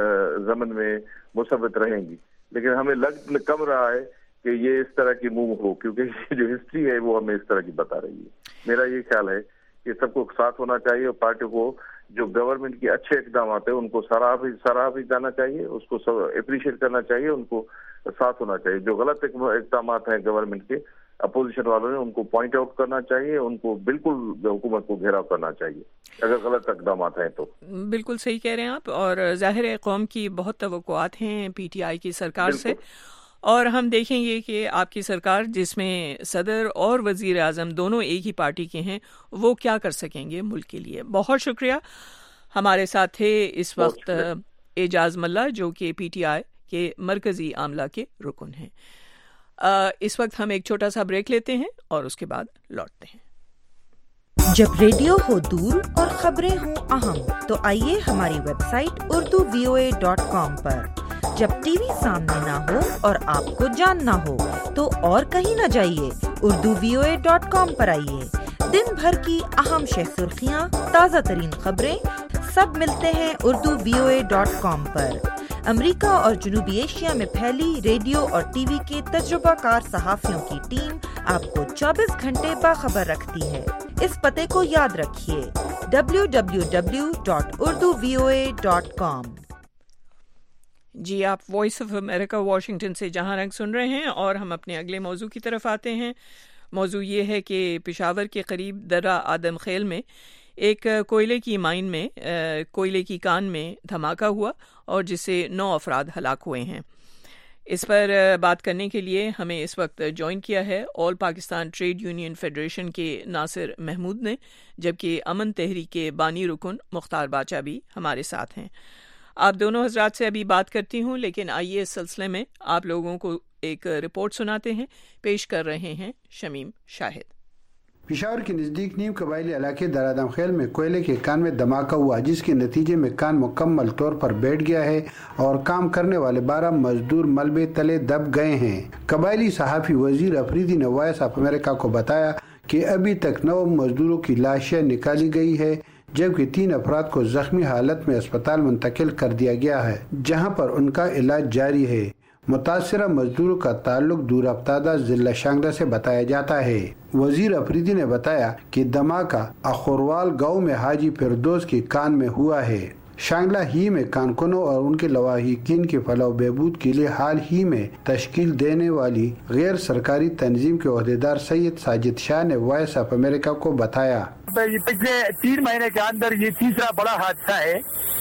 जमन में मुसब्बत रहेंगी। लेकिन हमें लग कम रहा है कि ये इस तरह की मूव हो, क्योंकि जो हिस्ट्री है वो हमें इस तरह की बता रही है। मेरा ये ख्याल है कि सबको साथ होना चाहिए, और पार्टी को जो गवर्नमेंट के अच्छे इकदाम आते हैं उनको सराहा भी सराहा भी जाना चाहिए, उसको सब अप्रिशिएट करना चाहिए, उनको साथ होना चाहिए। जो गलत इकदाम हैं गवर्नमेंट के, अपोजिशन वालों ने उनको पॉइंट आउट करना चाहिए, उनको बिल्कुल हुकूमत को घेराव करना चाहिए अगर गलत इकदाम हैं तो। बिल्कुल सही कह रहे हैं आप, और जाहिर है कौम की बहुत तवक्कुआत हैं पीटीआई की सरकार से, اور ہم دیکھیں گے کہ آپ کی سرکار جس میں صدر اور وزیر اعظم دونوں ایک ہی پارٹی کے ہیں وہ کیا کر سکیں گے ملک کے لیے. بہت شکریہ. ہمارے ساتھ تھے اس وقت اعجاز ملا جو کہ پی ٹی آئی کے مرکزی عاملہ کے رکن ہیں. اس وقت ہم ایک چھوٹا سا بریک لیتے ہیں اور اس کے بعد لوٹتے ہیں. جب ریڈیو ہو دور اور خبریں ہوں اہم تو آئیے ہماری web site Urdu V O A dot com پر. جب ٹی وی سامنے نہ ہو اور آپ کو جاننا ہو تو اور کہیں نہ جائیے, Urdu V O A dot com پر آئیے. دن بھر کی اہم شہ سرخیاں, تازہ ترین خبریں سب ملتے ہیں Urdu V O A dot com پر. امریکہ اور جنوبی ایشیا میں پھیلی ریڈیو اور ٹی وی کے تجربہ کار صحافیوں کی ٹیم آپ کو چوبیس گھنٹے باخبر رکھتی ہے. اس پتے کو یاد رکھیے W W W dot Urdu V O A dot com. جی, آپ وائس آف امریکہ واشنگٹن سے جہاں رنگ سن رہے ہیں اور ہم اپنے اگلے موضوع کی طرف آتے ہیں. موضوع یہ ہے کہ پشاور کے قریب درہ آدم خیل میں ایک کوئلے کی مائن میں کوئلے کی کان میں دھماکہ ہوا اور جس سے نو افراد ہلاک ہوئے ہیں. اس پر بات کرنے کے لیے ہمیں اس وقت جوائن کیا ہے all Pakistan trade union federation کے ناصر محمود نے, جبکہ امن تحریک کے بانی رکن مختار باچا بھی ہمارے ساتھ ہیں. آپ دونوں حضرات سے ابھی بات کرتی ہوں, لیکن آئیے اس سلسلے میں آپ لوگوں کو ایک رپورٹ سناتے ہیں. پیش کر رہے ہیں شمیم شاہد. پشاور کے نزدیک نیم قبائلی علاقے درادم خیل میں کوئلے کے کان میں دھماکہ ہوا, جس کے نتیجے میں کان مکمل طور پر بیٹھ گیا ہے اور کام کرنے والے بارہ مزدور ملبے تلے دب گئے ہیں. قبائلی صحافی وزیر افریدی نے وائس آف امریکہ کو بتایا کہ ابھی تک نو مزدوروں کی لاشیں نکالی گئی ہے, جبکہ تین افراد کو زخمی حالت میں اسپتال منتقل کر دیا گیا ہے, جہاں پر ان کا علاج جاری ہے. متاثرہ مزدوروں کا تعلق دور افتادہ ضلع شانگلہ سے بتایا جاتا ہے. وزیر افریدی نے بتایا کہ دھماکہ اخوروال گاؤں میں حاجی فردوس کے کان میں ہوا ہے. شانگلہ ہی میں کانکنوں اور ان کے لواحقین کے فلاح و بہبود کے لیے حال ہی میں تشکیل دینے والی غیر سرکاری تنظیم کے عہدیدار سید ساجد شاہ نے وائس آف امریکہ کو بتایا, پچھلے تین مہینے کے اندر یہ تیسرا بڑا حادثہ ہے.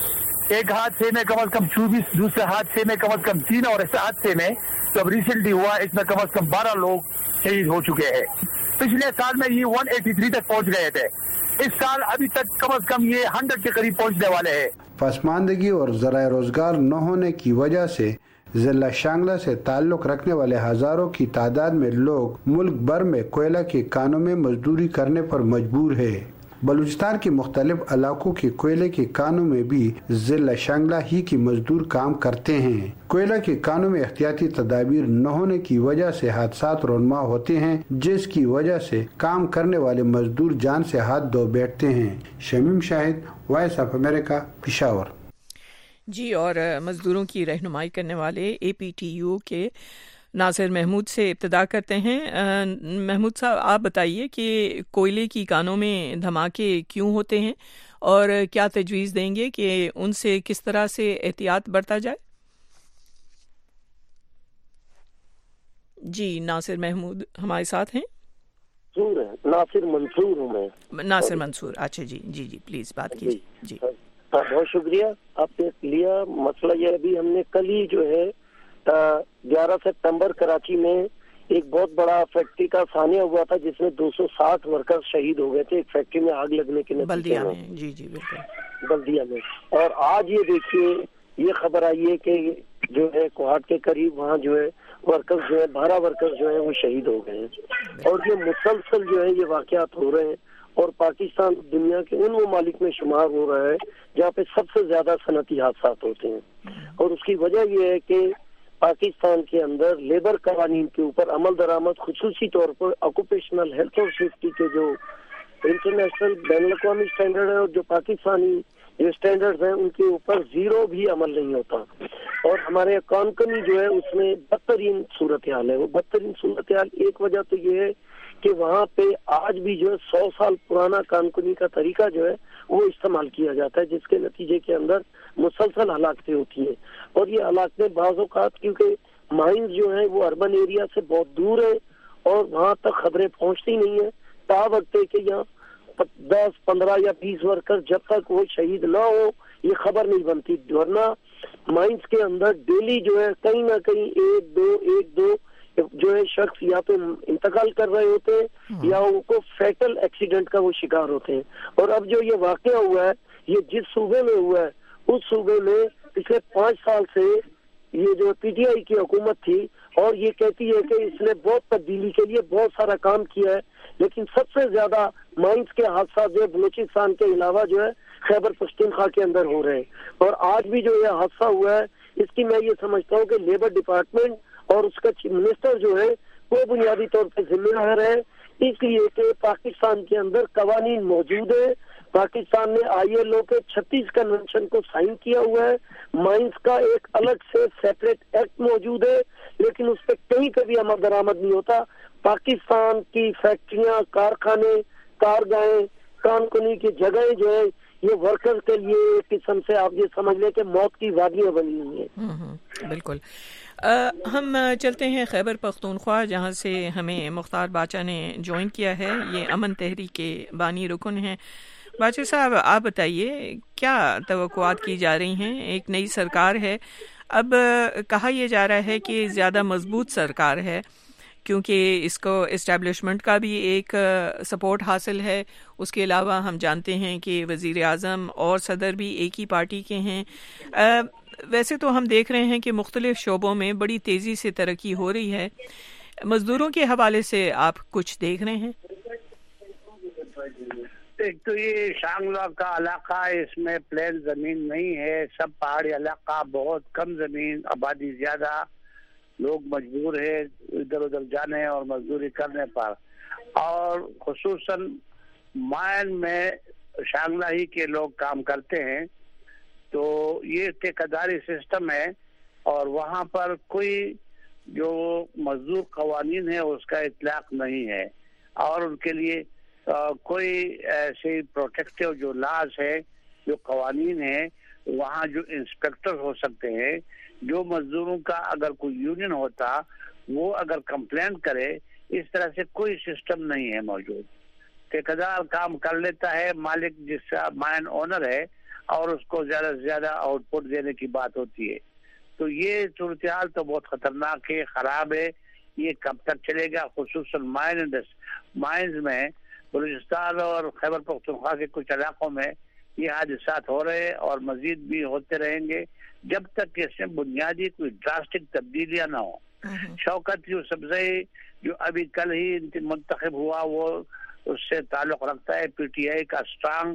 ایک حادثے میں کم از کم چوبیس, دوسرے حادثے میں کم از کم تین, اور اس حادثے میں جب ریسنٹلی ہوا اس میں کم از کم بارہ لوگ شہید ہو چکے ہیں. پچھلے سال میں یہ ایک سو تراسی تک پہنچ گئے تھے, اس سال ابھی تک کم از کم یہ ہنڈریڈ کے قریب پہنچنے والے ہیں. پسماندگی اور ذرائع روزگار نہ ہونے کی وجہ سے ضلع شانگلہ سے تعلق رکھنے والے ہزاروں کی تعداد میں لوگ ملک بھر میں کوئلہ کے کانوں میں مزدوری کرنے پر مجبور ہے. بلوچستان کے مختلف علاقوں کے کوئلے کے کانوں میں بھی ضلع شانگلہ ہی کے مزدور کام کرتے ہیں. کوئلہ کے کانوں میں احتیاطی تدابیر نہ ہونے کی وجہ سے حادثات رونما ہوتے ہیں, جس کی وجہ سے کام کرنے والے مزدور جان سے ہاتھ دھو بیٹھتے ہیں. Shamim Shahid, voice of America, Peshawar. جی, اور مزدوروں کی رہنمائی کرنے والے اے پی ٹی یو کے ناصر محمود سے ابتدا کرتے ہیں. محمود صاحب, آپ بتائیے کہ کوئلے کی کانوں میں دھماکے کیوں ہوتے ہیں اور کیا تجویز دیں گے کہ ان سے کس طرح سے احتیاط برتا جائے؟ جی, ناصر محمود ہمارے ساتھ ہیں. ناصر منصور ہوں میں. ناصر منصور, اچھا جی جی جی پلیز بات کیجیے. جی بہت شکریہ. آپ نے لیا مسئلہ یہ, ابھی ہم نے کل ہی جو ہے گیارہ سپتمبر کراچی میں ایک بہت بڑا فیکٹری کا سانحہ ہوا تھا جس میں دو سو ساٹھ ورکر شہید ہو گئے تھے ایک فیکٹری میں آگ لگنے کے نتیجے میں. جی جی بالکل, بلدیہ میں. اور آج یہ دیکھیے یہ خبر آئی ہے کہ جو ہے کوہاٹ کے قریب وہاں جو ہے ورکرز جو ہے بارہ ورکرز جو ہیں وہ شہید ہو گئے ہیں. اور یہ مسلسل جو ہے یہ واقعات ہو رہے ہیں, اور پاکستان دنیا کے ان ممالک میں شمار ہو رہا ہے جہاں پہ سب سے زیادہ صنعتی حادثات ہوتے ہیں. اور اس کی وجہ یہ ہے کہ پاکستان کے اندر لیبر قوانین کے اوپر عمل درآمد, خصوصی طور پر آکوپیشنل ہیلتھ اور سیفٹی کے جو انٹرنیشنل بین الاقوامی اسٹینڈرڈ ہیں اور جو پاکستانی جو اسٹینڈرڈ ہیں ان کے اوپر زیرو بھی عمل نہیں ہوتا. اور ہمارے کانکنی جو ہے اس میں بدترین صورتحال ہے. وہ بدترین صورتحال ایک وجہ تو یہ ہے کہ وہاں پہ آج بھی جو ہے سو سال پرانا کانکنی کا طریقہ جو ہے وہ استعمال کیا جاتا ہے, جس کے نتیجے کے اندر مسلسل ہلاکتیں ہوتی ہیں. اور یہ ہلاکتیں بعض اوقات کیونکہ مائنز جو ہیں وہ اربن ایریا سے بہت دور ہیں اور وہاں تک خبریں پہنچتی نہیں ہیں. تا وقت ہے کہ یہاں دس پندرہ یا بیس ورکر جب تک وہ شہید نہ ہو یہ خبر نہیں بنتی. ورنہ माइंस के अंदर डेली जो है कहीं ना कहीं एक दो एक दो जो है शख्स या तो इंतकाल कर रहे होते हैं या उनको फैटल एक्सीडेंट का वो शिकार होते हैं। और अब जो ये वाकया हुआ है ये जिस सूबे में हुआ है उस सूबे में पिछले पांच साल से ये जो पीटीआई की हुकूमत थी और ये कहती है कि इसने बहुत तब्दीली के लिए बहुत सारा काम किया है, लेकिन सबसे ज्यादा माइंस के हादसा जो बलूचिस्तान के अलावा जो है खैबर पख्तूनख्वा के अंदर हो रहे हैं। और आज भी जो ये हादसा हुआ है इसकी मैं ये समझता हूँ कि लेबर डिपार्टमेंट और उसका चीफ मिनिस्टर जो है वो बुनियादी तौर पर जिम्मेदार है, इसलिए कि पाकिस्तान के अंदर कवानीन मौजूद है। पाकिस्तान ने आई एल ओ के छत्तीस कन्वेंशन को साइन किया हुआ है, माइंस का एक अलग से सेपरेट एक्ट मौजूद है, लेकिन उस पर कहीं कभी अमल दरामद नहीं होता। पाकिस्तान की फैक्ट्रियां, कारखाने, कारगाहें, कानकुनी की जगहें जो है ये वर्कर्स के लिए एक किस्म से आप ये समझ लें कि मौत की वादियां बनी हुई हैं। बिल्कुल। आ, हम चलते हैं खैबर पख्तूनख्वा, जहां से हमें मुख्तार बाचा ने ज्वाइन किया है। ये अमन तहरीक के बानी रुकन हैं। बाचा साहब, आप बताइए क्या तवक्कुआत की जा रही हैं? एक नई सरकार है, अब कहा यह जा रहा है कि ज़्यादा मजबूत सरकार है क्योंकि इसको इस्टेब्लिशमेंट का भी एक सपोर्ट हासिल है। उसके अलावा हम जानते हैं कि वज़ीर आज़म और सदर भी एक ही पार्टी के हैं। आ, वैसे तो हम देख रहे हैं कि मुख्तलिफ शोबों में बड़ी तेज़ी से तरक्की हो रही है। मज़दूरों के हवाले से आप कुछ देख रहे हैं? एक तो ये शांगला का इलाका, इसमें प्लेन ज़मीन नहीं है, सब पहाड़ी इलाका, बहुत कम ज़मीन, आबादी ज़्यादा, लोग मजबूर है इधर उधर जाने और मजदूरी करने पर। और खुसूसन मायन में शांगला ही के लोग काम करते हैं, तो ये ठेकेदारी सिस्टम है और वहाँ पर कोई जो मजदूर कवानीन है उसका इतलाक नहीं है और उनके लिए आ, कोई ऐसे प्रोटेक्टिव जो लाज है, जो कवानीन है, वहाँ जो इंस्पेक्टर हो सकते हैं, जो मजदूरों का अगर कोई यूनियन होता वो अगर कंप्लेन करे, इस तरह से कोई सिस्टम नहीं है मौजूद। ठेकेदार काम कर लेता है, मालिक जिसका माइन ओनर है और उसको ज्यादा से ज्यादा आउटपुट देने की बात होती है। तो ये सूरत हाल तो बहुत खतरनाक है, खराब है। ये कब तक चलेगा? खुसूसन माइन माइंस में बलूचिस्तान और खैबर पख्तूनख्वा के कुछ इलाकों में ये हादसात हो रहे हैं और मजीद भी होते रहेंगे जब तक इसमें बुनियादी कोई ड्रास्टिक तब्दीलियां ना हो। शौकत यूसुफजई जो अभी कल ही मुंतखब हुआ वो उससे ताल्लुक रखता है, पीटीआई का स्ट्रांग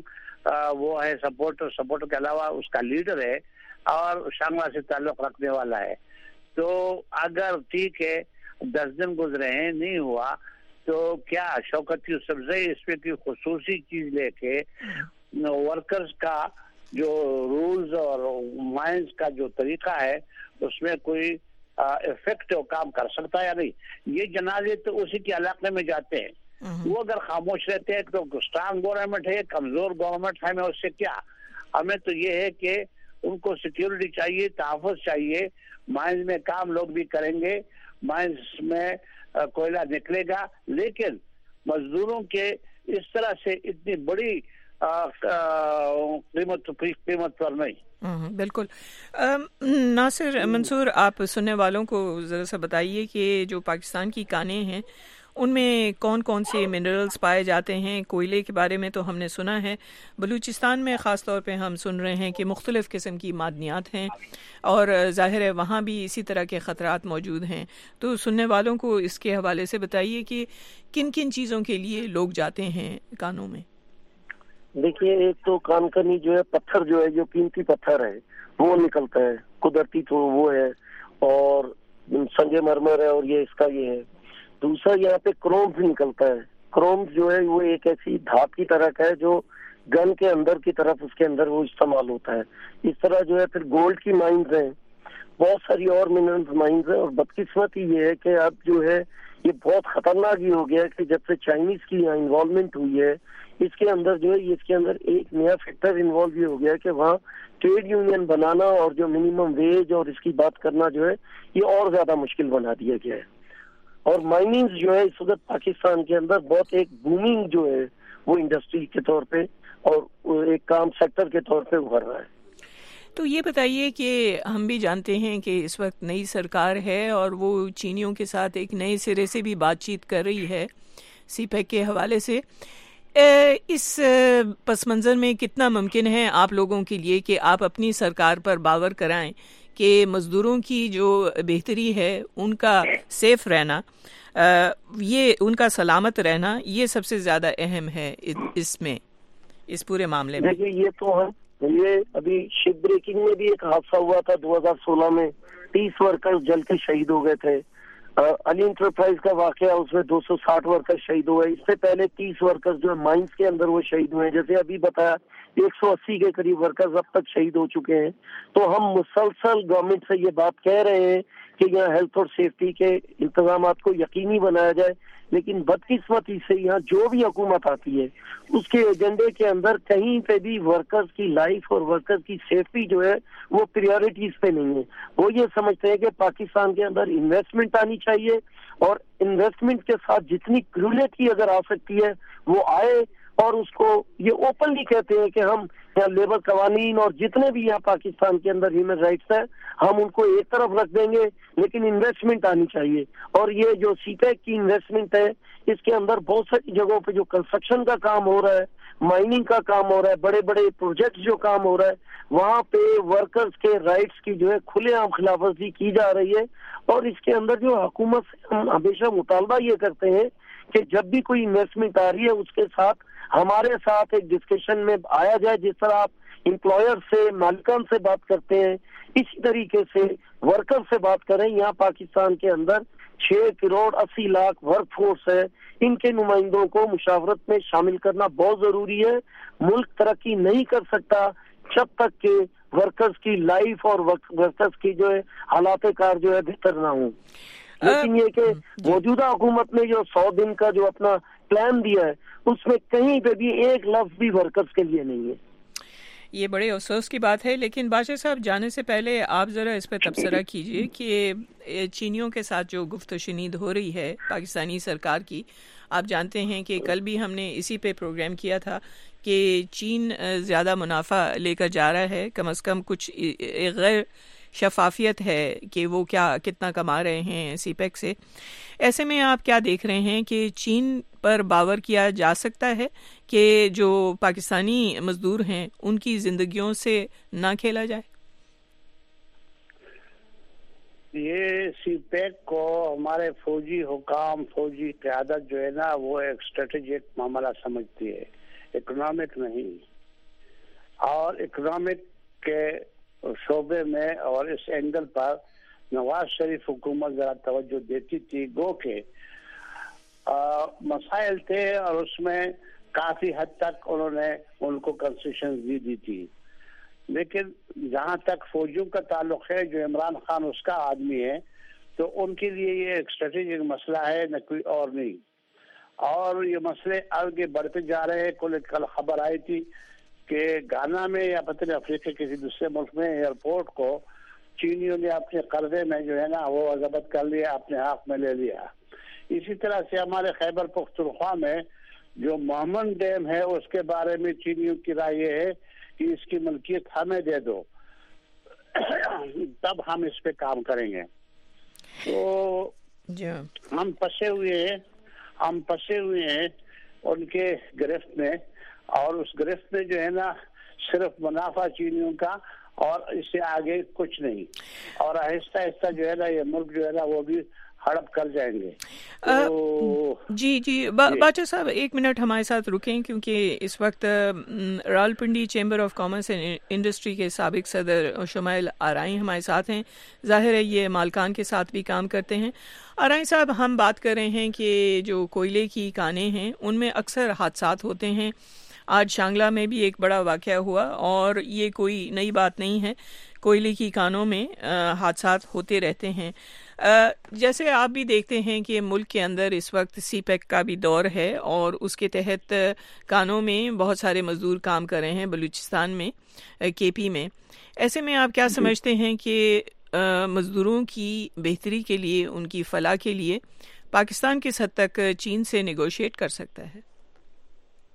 वो है सपोर्टर, सपोर्टर के अलावा उसका लीडर है और शांगला से ताल्लुक रखने वाला है। तो अगर ठीक है दस दिन गुजरे हैं नहीं हुआ तो क्या शौकत यूसुफजई इसमें कोई खुसूसी चीज लेके वर्कर्स का जो रूल्स और माइंस का जो तरीका है उसमें कोई इफेक्टिव काम कर सकता है या नहीं? ये जनाजे तो उसी के इलाके में जाते हैं, वो अगर खामोश रहते हैं तो स्ट्रांग गवर्नमेंट है, कमजोर गवर्नमेंट है, हमें उससे क्या? हमें तो ये है कि उनको सिक्योरिटी चाहिए, तहफ़्फ़ुज़ चाहिए, माइंस में काम लोग भी करेंगे, माइंस में कोयला निकलेगा, लेकिन मजदूरों के इस तरह से इतनी बड़ी कीमत कीमत पर नहीं। बिल्कुल। नासिर मंसूर, आप सुनने वालों को ज़रा सा बताइए कि जो पाकिस्तान की कानें हैं उनमें कौन कौन से मिनरल्स पाए जाते हैं? कोयले के बारे में तो हमने सुना है, बलूचिस्तान में ख़ास तौर पे हम सुन रहे हैं कि मुख्तलिफ़ किस्म की मादनियात हैं और ज़ाहिर है वहाँ भी इसी तरह के ख़तरात मौजूद हैं। तो सुनने वालों को इसके हवाले से बताइए कि किन किन चीज़ों के लिए लोग जाते हैं कानों में? देखिए, एक तो कानकनी जो है पत्थर जो है, जो कीमती पत्थर है वो निकलता है, कुदरती तो वो है, और संगे मरमर है और ये इसका ये है। दूसरा यहाँ पे क्रोम भी निकलता है। क्रोम जो है वो एक ऐसी धात की तरह का है जो गन के अंदर की तरफ उसके अंदर वो इस्तेमाल होता है। इस तरह जो है फिर गोल्ड की माइंस हैं, बहुत सारी और मिनरल्स माइंस हैं। और बदकिस्मती ये है कि अब जो है ये बहुत खतरनाक ही हो गया है कि जब से चाइनीज की यहाँ इन्वॉल्वमेंट हुई है इसके अंदर जो है इसके अंदर एक नया फैक्टर इन्वॉल्व ये हो गया है कि वहाँ ट्रेड यूनियन बनाना और जो मिनिमम वेज और इसकी बात करना जो है ये और ज्यादा मुश्किल बना दिया गया है। और माइनिंग जो है इस वक्त पाकिस्तान के अंदर बहुत एक बूमिंग जो है वो इंडस्ट्री के तौर पे और एक काम सेक्टर के तौर पे उभर रहा है। تو یہ بتائیے کہ ہم بھی جانتے ہیں کہ اس وقت نئی سرکار ہے اور وہ چینیوں کے ساتھ ایک نئے سرے سے بھی بات چیت کر رہی ہے سی پیک کے حوالے سے. اس پس منظر میں کتنا ممکن ہے آپ لوگوں کے لیے کہ آپ اپنی سرکار پر باور کرائیں کہ مزدوروں کی جو بہتری ہے ان کا سیف رہنا, یہ ان کا سلامت رہنا, یہ سب سے زیادہ اہم ہے اس میں, اس پورے معاملے میں؟ دیکھیے یہ تو ہے, یہ ابھی شپ بریکنگ میں بھی ایک حادثہ ہوا تھا دو ہزار سولہ میں, تیس ورکر جل کے شہید ہو گئے تھے. علی انٹرپرائز کا واقعہ, اس میں دو سو ساٹھ ورکر شہید ہوئے. اس سے پہلے تیس ورکر جو ہے مائنس کے اندر وہ شہید ہوئے ہیں. جیسے ابھی بتایا ایک سو اسی کے قریب ورکرز اب تک شہید ہو چکے ہیں. تو ہم مسلسل گورنمنٹ سے یہ بات کہہ رہے ہیں کہ یہاں ہیلتھ اور سیفٹی کے انتظامات کو یقینی بنایا جائے, لیکن بدقسمتی سے یہاں جو بھی حکومت آتی ہے اس کے ایجنڈے کے اندر کہیں پہ بھی ورکرز کی لائف اور ورکرز کی سیفٹی جو ہے وہ پریورٹیز پہ نہیں ہے. وہ یہ سمجھتے ہیں کہ پاکستان کے اندر انویسٹمنٹ آنی چاہیے اور انویسٹمنٹ کے ساتھ جتنی کریولٹی اگر آ سکتی ہے وہ آئے, اور اس کو یہ اوپنلی کہتے ہیں کہ ہم یہاں لیبر قوانین اور جتنے بھی یہاں پاکستان کے اندر ہیومن رائٹس ہیں ہم ان کو ایک طرف رکھ دیں گے, لیکن انویسٹمنٹ آنی چاہیے. اور یہ جو سی پیک کی انویسٹمنٹ ہے اس کے اندر بہت ساری جگہوں پہ جو کنسٹرکشن کا کام ہو رہا ہے, مائننگ کا کام ہو رہا ہے, بڑے بڑے پروجیکٹس جو کام ہو رہا ہے, وہاں پہ ورکرز کے رائٹس کی جو ہے کھلے عام خلاف ورزی کی جا رہی ہے. اور اس کے اندر جو حکومت سے ہم ہمیشہ مطالبہ یہ کرتے ہیں کہ جب بھی کوئی انویسٹمنٹ آ رہی ہے اس کے ساتھ ہمارے ساتھ ایک ڈسکشن میں آیا جائے. جس طرح آپ امپلائر سے, مالکان سے بات کرتے ہیں, اسی طریقے سے ورکر سے بات کریں. یہاں پاکستان کے اندر چھ کروڑ اسی لاکھ ورک فورس ہے, ان کے نمائندوں کو مشاورت میں شامل کرنا بہت ضروری ہے. ملک ترقی نہیں کر سکتا جب تک کہ ورکرز کی لائف اور ورکرز کی جو ہے حالات کار جو ہے بہتر نہ ہوں. لیکن یہ کہ موجودہ حکومت نے جو سو دن کا جو اپنا پلان دیا ہے اس میں کہیں پہ بھی ایک لفظ بھی ورکرز کے لیے نہیں ہے. یہ بڑے افسوس کی بات ہے. لیکن بادشاہ صاحب جانے سے پہلے آپ ذرا اس پہ تبصرہ کیجئے کہ چینیوں کے ساتھ جو گفت و شنید ہو رہی ہے پاکستانی سرکار کی, آپ جانتے ہیں کہ کل بھی ہم نے اسی پہ پروگرام کیا تھا کہ چین زیادہ منافع لے کر جا رہا ہے, کم از کم کچھ غیر شفافیت ہے کہ وہ کیا کتنا کما رہے ہیں سی پیک سے. ایسے میں آپ کیا دیکھ رہے ہیں کہ چین پر باور کیا جا سکتا ہے کہ جو پاکستانی مزدور ہیں ان کی زندگیوں سے نہ کھیلا جائے؟ یہ سی پیک کو ہمارے فوجی حکام, فوجی قیادت جو ہے نا وہ ایک اسٹریٹجک معاملہ سمجھتی ہے, اکنامک نہیں. اور اکنامک کے شعبے میں اور اس اینگل پر نواز شریف حکومت ذرا توجہ دیتی تھی, گو کہ مسائل تھے اور اس میں کافی حد تک انہوں نے ان کو کنسیشن دی دی تھی. لیکن جہاں تک فوجیوں کا تعلق ہے, جو عمران خان اس کا آدمی ہے, تو ان کے لیے یہ ایک اسٹریٹجک مسئلہ ہے, نہ کوئی اور نہیں. اور یہ مسئلے آگے بڑھتے جا رہے ہیں. کل کل خبر آئی تھی کہ گانا میں یا پتہ نہیں افریقہ کسی دوسرے ملک میں ایئرپورٹ کو چینیوں نے اپنے قرضے میں جو ہے نا وہ ضبط کر لیا, اپنے ہاتھ میں لے لیا. اسی طرح سے ہمارے خیبر پختونخوا میں جو محمد ڈیم ہے اس کے بارے میں چینیوں کی رائے یہ ہے کہ اس کی ملکیت ہمیں دے دو, تب ہم اس پہ کام کریں گے. تو ہم پھنسے ہوئے ہیں ہم پھنسے ہوئے ہیں ان کے گرفت میں, اور اس گرفت میں جو ہے نا صرف منافع چینیوں کا اور اس سے آگے کچھ نہیں. اور آہستہ آہستہ جو ہے نا یہ ملک جو ہے نا وہ بھی ہڑپ کر جائیں گے. جی جی باچا صاحب ایک منٹ ہمارے ساتھ رکیں, کیونکہ اس وقت Rawalpindi chamber of commerce and industry کے سابق صدر شمائل آرائی ہمارے ساتھ ہیں. ظاہر ہے یہ مالکان کے ساتھ بھی کام کرتے ہیں. آرائی صاحب, ہم بات کر رہے ہیں کہ جو کوئلے کی کانیں ہیں ان میں اکثر حادثات ہوتے ہیں. آج شانگلہ میں بھی ایک بڑا واقعہ ہوا اور یہ کوئی نئی بات نہیں ہے, کوئلے کی کانوں میں حادثات ہوتے رہتے ہیں. جیسے آپ بھی دیکھتے ہیں کہ ملک کے اندر اس وقت سی پیک کا بھی دور ہے اور اس کے تحت کانوں میں بہت سارے مزدور کام کر رہے ہیں بلوچستان میں, کے پی میں. ایسے میں آپ کیا سمجھتے ہیں کہ مزدوروں کی بہتری کے لیے, ان کی فلاح کے لیے پاکستان کس حد تک چین سے نیگوشیٹ کر سکتا ہے؟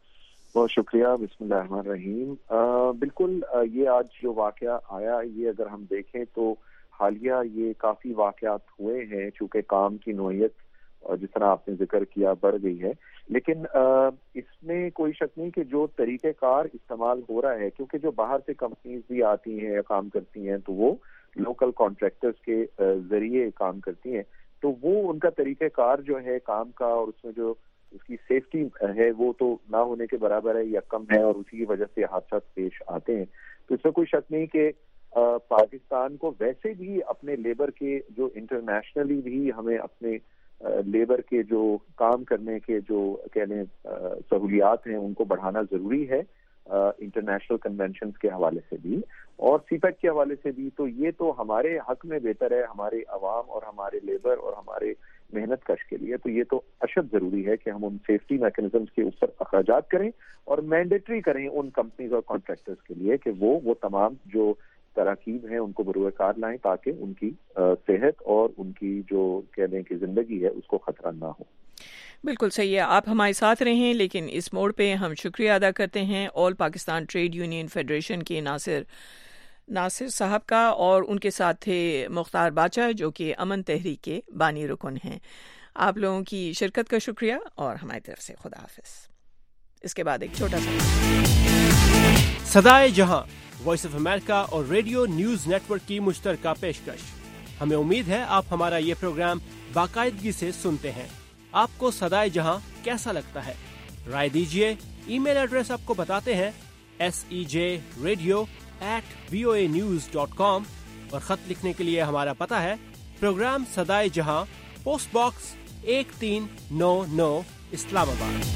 بہت شکریہ. بسم اللہ الرحمن الرحیم. بالکل یہ آج جو واقعہ آیا یہ اگر ہم دیکھیں تو حالیہ یہ کافی واقعات ہوئے ہیں چونکہ کام کی نوعیت جس طرح آپ نے ذکر کیا بڑھ گئی ہے, لیکن اس میں کوئی شک نہیں کہ جو طریقہ کار استعمال ہو رہا ہے, کیونکہ جو باہر سے کمپنیز بھی آتی ہیں یا کام کرتی ہیں تو وہ لوکل کانٹریکٹرز کے ذریعے کام کرتی ہیں, تو وہ ان کا طریقہ کار جو ہے کام کا اور اس میں جو اس کی سیفٹی ہے وہ تو نہ ہونے کے برابر ہے یا کم ہے, اور اسی کی وجہ سے حادثات پیش آتے ہیں. تو اس میں کوئی شک نہیں کہ پاکستان کو ویسے بھی اپنے لیبر کے جو انٹرنیشنلی بھی ہمیں اپنے لیبر کے جو کام کرنے کے جو کہنے سہولیات ہیں ان کو بڑھانا ضروری ہے, انٹرنیشنل کنونشنز کے حوالے سے بھی اور سی پیک کے حوالے سے بھی. تو یہ تو ہمارے حق میں بہتر ہے, ہمارے عوام اور ہمارے لیبر اور ہمارے محنت کش کے لیے. تو یہ تو اشد ضروری ہے کہ ہم ان سیفٹی میکنزمز کے اوپر اخراجات کریں اور مینڈیٹری کریں ان کمپنیز اور کانٹریکٹرز کے لیے کہ وہ وہ تمام جو تراکیب ہیں ان کو بروئے کار لائیں تاکہ ان کی صحت اور ان کی جو کہنے کی زندگی ہے اس کو خطرہ نہ ہو. بالکل صحیح ہے, آپ ہمارے ساتھ رہیں. لیکن اس موڑ پہ ہم شکریہ ادا کرتے ہیں all Pakistan trade union federation کے ناصر ناصر صاحب کا, اور ان کے ساتھ تھے مختار باچا جو کہ امن تحریک کے بانی رکن ہیں. آپ لوگوں کی شرکت کا شکریہ اور ہماری طرف سے خدا حافظ. اس کے بعد ایک چھوٹا سا صدائے جہاں وائس آف امریکہ اور ریڈیو نیوز نیٹ ورک کی مشترکہ پیشکش. ہمیں امید ہے آپ ہمارا یہ پروگرام باقاعدگی سے سنتے ہیں. آپ کو صدائے جہاں کیسا لگتا ہے؟ رائے دیجیے. ای میل ایڈریس آپ کو بتاتے ہیں, S E J radio at V O A news dot com, اور خط لکھنے کے لیے ہمارا پتہ ہے پروگرام صدائے جہاں, پوسٹ باکس ایک تین نو نو, اسلام آباد.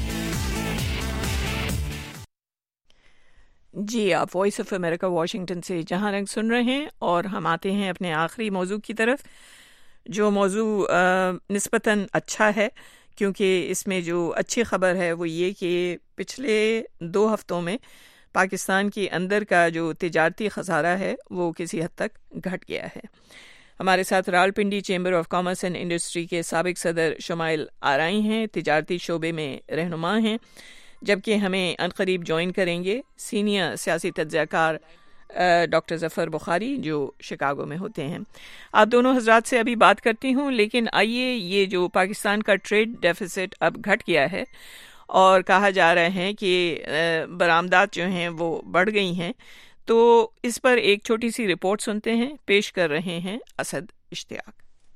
جی, آپ وائس آف امریکہ واشنگٹن سے جہاں رنگ سن رہے ہیں, اور ہم آتے ہیں اپنے آخری موضوع کی طرف, جو موضوع نسبتاً اچھا ہے کیونکہ اس میں جو اچھی خبر ہے وہ یہ کہ پچھلے دو ہفتوں میں پاکستان کے اندر کا جو تجارتی خسارہ ہے وہ کسی حد تک گھٹ گیا ہے. ہمارے ساتھ Rawalpindi chamber of commerce and industry کے سابق صدر شمائل آرائی ہیں, تجارتی شعبے میں رہنما ہیں, جبکہ ہمیں عنقریب جوائن کریں گے سینئر سیاسی تجزیہ کار ڈاکٹر ظفر بخاری جو شکاگو میں ہوتے ہیں. آپ دونوں حضرات سے ابھی بات کرتی ہوں, لیکن آئیے یہ جو پاکستان کا ٹریڈ ڈیفیسٹ اب گھٹ گیا ہے اور کہا جا رہا ہے کہ برآمدات جو ہیں وہ بڑھ گئی ہیں, تو اس پر ایک چھوٹی سی رپورٹ سنتے ہیں. پیش کر رہے ہیں اسد اشتیاق.